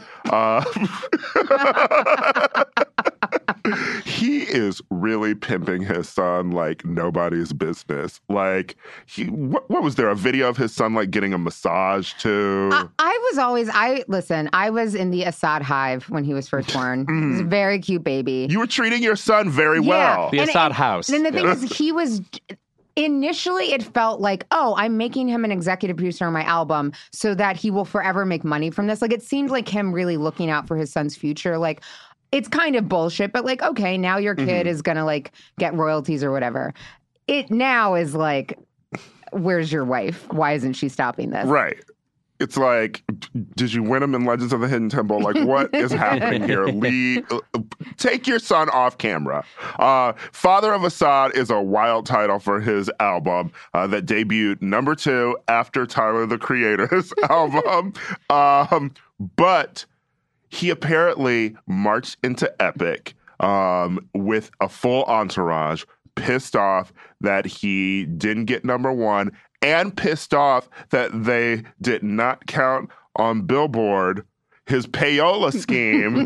he is really pimping his son like nobody's business. Like, what was there, a video of his son like getting a massage too? I was in the Assad hive when he was first born. He was a very cute baby. You were treating your son very well. The Assad house. And the thing is, initially, it felt like, oh, I'm making him an executive producer on my album so that he will forever make money from this. Like, it seemed like him really looking out for his son's future. Like, it's kind of bullshit, but like, okay, now your kid is gonna like get royalties or whatever. It now is like, where's your wife? Why isn't she stopping this? Right. It's like, did you win him in Legends of the Hidden Temple? Like, what is happening here? Take your son off camera. Father of Assad is a wild title for his album that debuted number 2 after Tyler, the Creator's album. But he apparently marched into Epic with a full entourage, pissed off that he didn't get number 1, and pissed off that they did not count on Billboard his payola scheme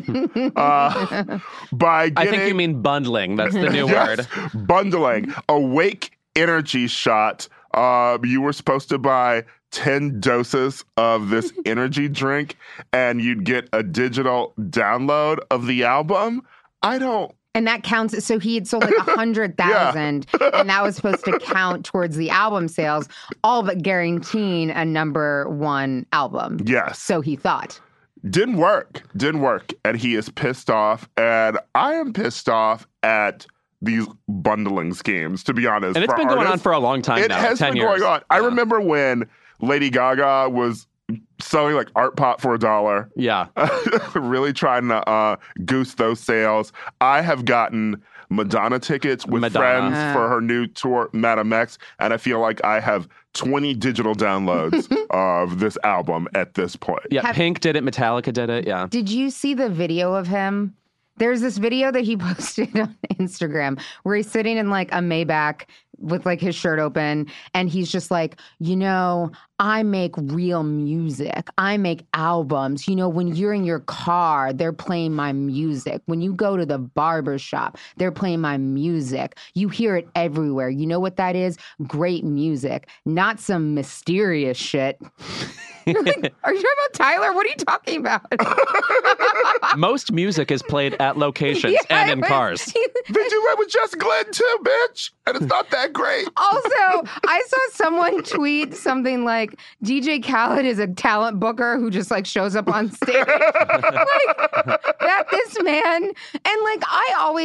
by getting... I think you mean bundling. That's the new word. Bundling. Awake Energy shot. You were supposed to buy 10 doses of this energy drink and you'd get a digital download of the album. And that counts. So he had sold like 100,000, and that was supposed to count towards the album sales, all but guaranteeing a number 1 album. Yes. So he thought. Didn't work. And he is pissed off. And I am pissed off at these bundling schemes, to be honest. And it's been going on for a long time now. It has 10 been years. going on. I remember when Lady Gaga was selling like Art Pop for $1. Yeah. Really trying to goose those sales. I have gotten Madonna tickets with friends for her new tour, Madame X, and I feel like I have 20 digital downloads of this album at this point. Yeah, Pink did it, Metallica did it, yeah. Did you see the video of him? There's this video that he posted on Instagram where he's sitting in like a Maybach with like his shirt open, and he's just like, you know, I make real music. I make albums. You know, when you're in your car, they're playing my music. When you go to the barber shop, they're playing my music. You hear it everywhere. You know what that is? Great music, not some mysterious shit. You're like, are you talking about Tyler? What are you talking about? Most music is played at locations and in cars. They do that with Jess Glenn too, bitch. And it's not that great. Also, I saw someone tweet something like, DJ Khaled is a talent booker who just like shows up on stage. Like, that this man. And like,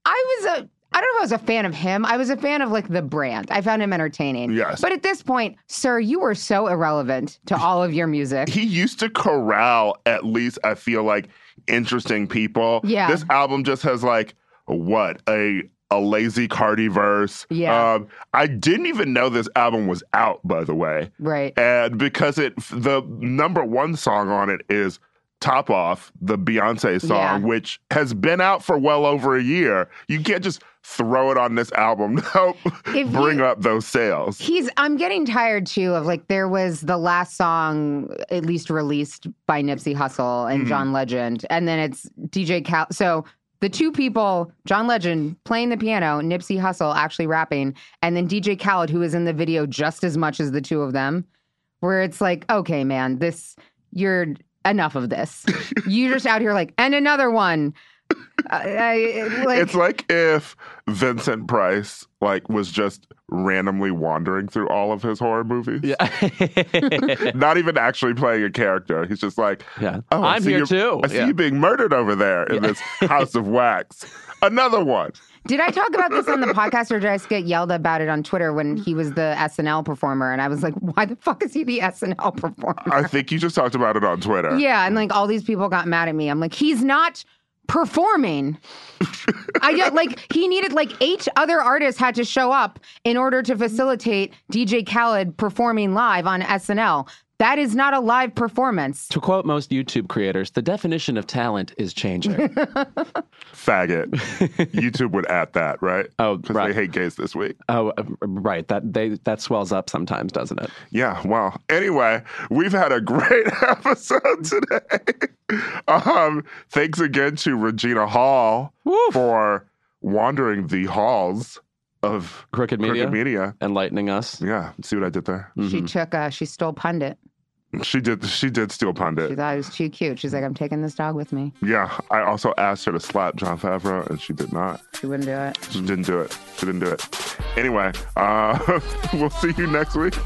I don't know if I was a fan of him. I was a fan of like the brand. I found him entertaining. Yes. But at this point, sir, you were so irrelevant to all of your music. He used to corral, at least I feel like, interesting people. Yeah. This album just has like, what, a lazy Cardi verse. Yeah. I didn't even know this album was out, by the way. Right. And because the number one song on it is Top Off, the Beyonce song, which has been out for well over a year. You can't just throw it on this album to help bring up those sales. I'm getting tired too of like, there was the last song at least released by Nipsey Hussle and John Legend. And then it's DJ Khaled. So the two people, John Legend playing the piano, Nipsey Hussle actually rapping, and then DJ Khaled, who is in the video just as much as the two of them, where it's like, okay, man, you're enough of this. You're just out here like, and another one. It's like if Vincent Price was just randomly wandering through all of his horror movies. Yeah. Not even actually playing a character. He's just like, oh, I'm here too. I see you being murdered over there in this house of wax. Another one. Did I talk about this on the podcast, or did I just get yelled about it on Twitter when he was the SNL performer? And I was like, why the fuck is he the SNL performer? I think you just talked about it on Twitter. Yeah, and like all these people got mad at me. I'm like, he's not performing. He needed 8 other artists had to show up in order to facilitate DJ Khaled performing live on SNL. That is not a live performance. To quote most YouTube creators, the definition of talent is changing. Faggot. YouTube would add that, right? Oh, because right. they hate gays this week. Oh, right. That swells up sometimes, doesn't it? Yeah. Well, anyway, we've had a great episode today. Thanks again to Regina Hall for wandering the halls of Crooked Media, enlightening us. Yeah, see what I did there? Mm-hmm. She stole Pundit. She did steal Pundit. She thought it was too cute. She's like, I'm taking this dog with me. Yeah, I also asked her to slap Jon Favreau, and she did not. She wouldn't do it. She didn't do it. Anyway, we'll see you next week.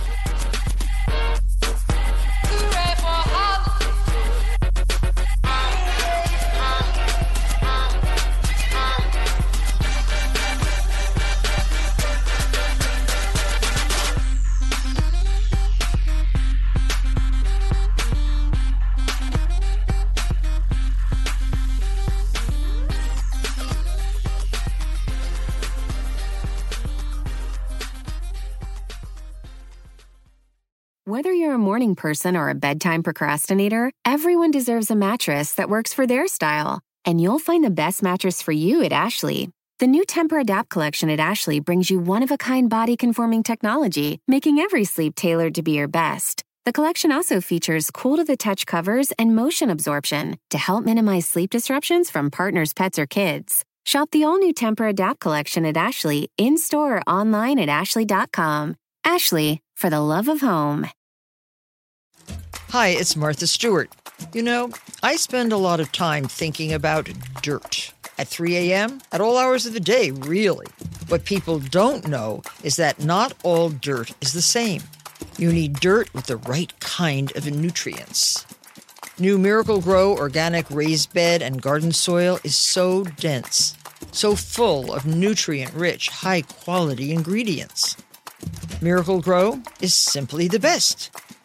Whether you're a morning person or a bedtime procrastinator, everyone deserves a mattress that works for their style. And you'll find the best mattress for you at Ashley. The new Tempur-Adapt collection at Ashley brings you one-of-a-kind body-conforming technology, making every sleep tailored to be your best. The collection also features cool-to-the-touch covers and motion absorption to help minimize sleep disruptions from partners, pets, or kids. Shop the all-new Tempur-Adapt collection at Ashley, in-store or online at ashley.com. Ashley, for the love of home. Hi, it's Martha Stewart. You know, I spend a lot of time thinking about dirt. At 3 a.m., at all hours of the day, really. What people don't know is that not all dirt is the same. You need dirt with the right kind of nutrients. New Miracle-Gro organic raised bed and garden soil is so dense, so full of nutrient-rich, high-quality ingredients. Miracle-Gro is simply the best.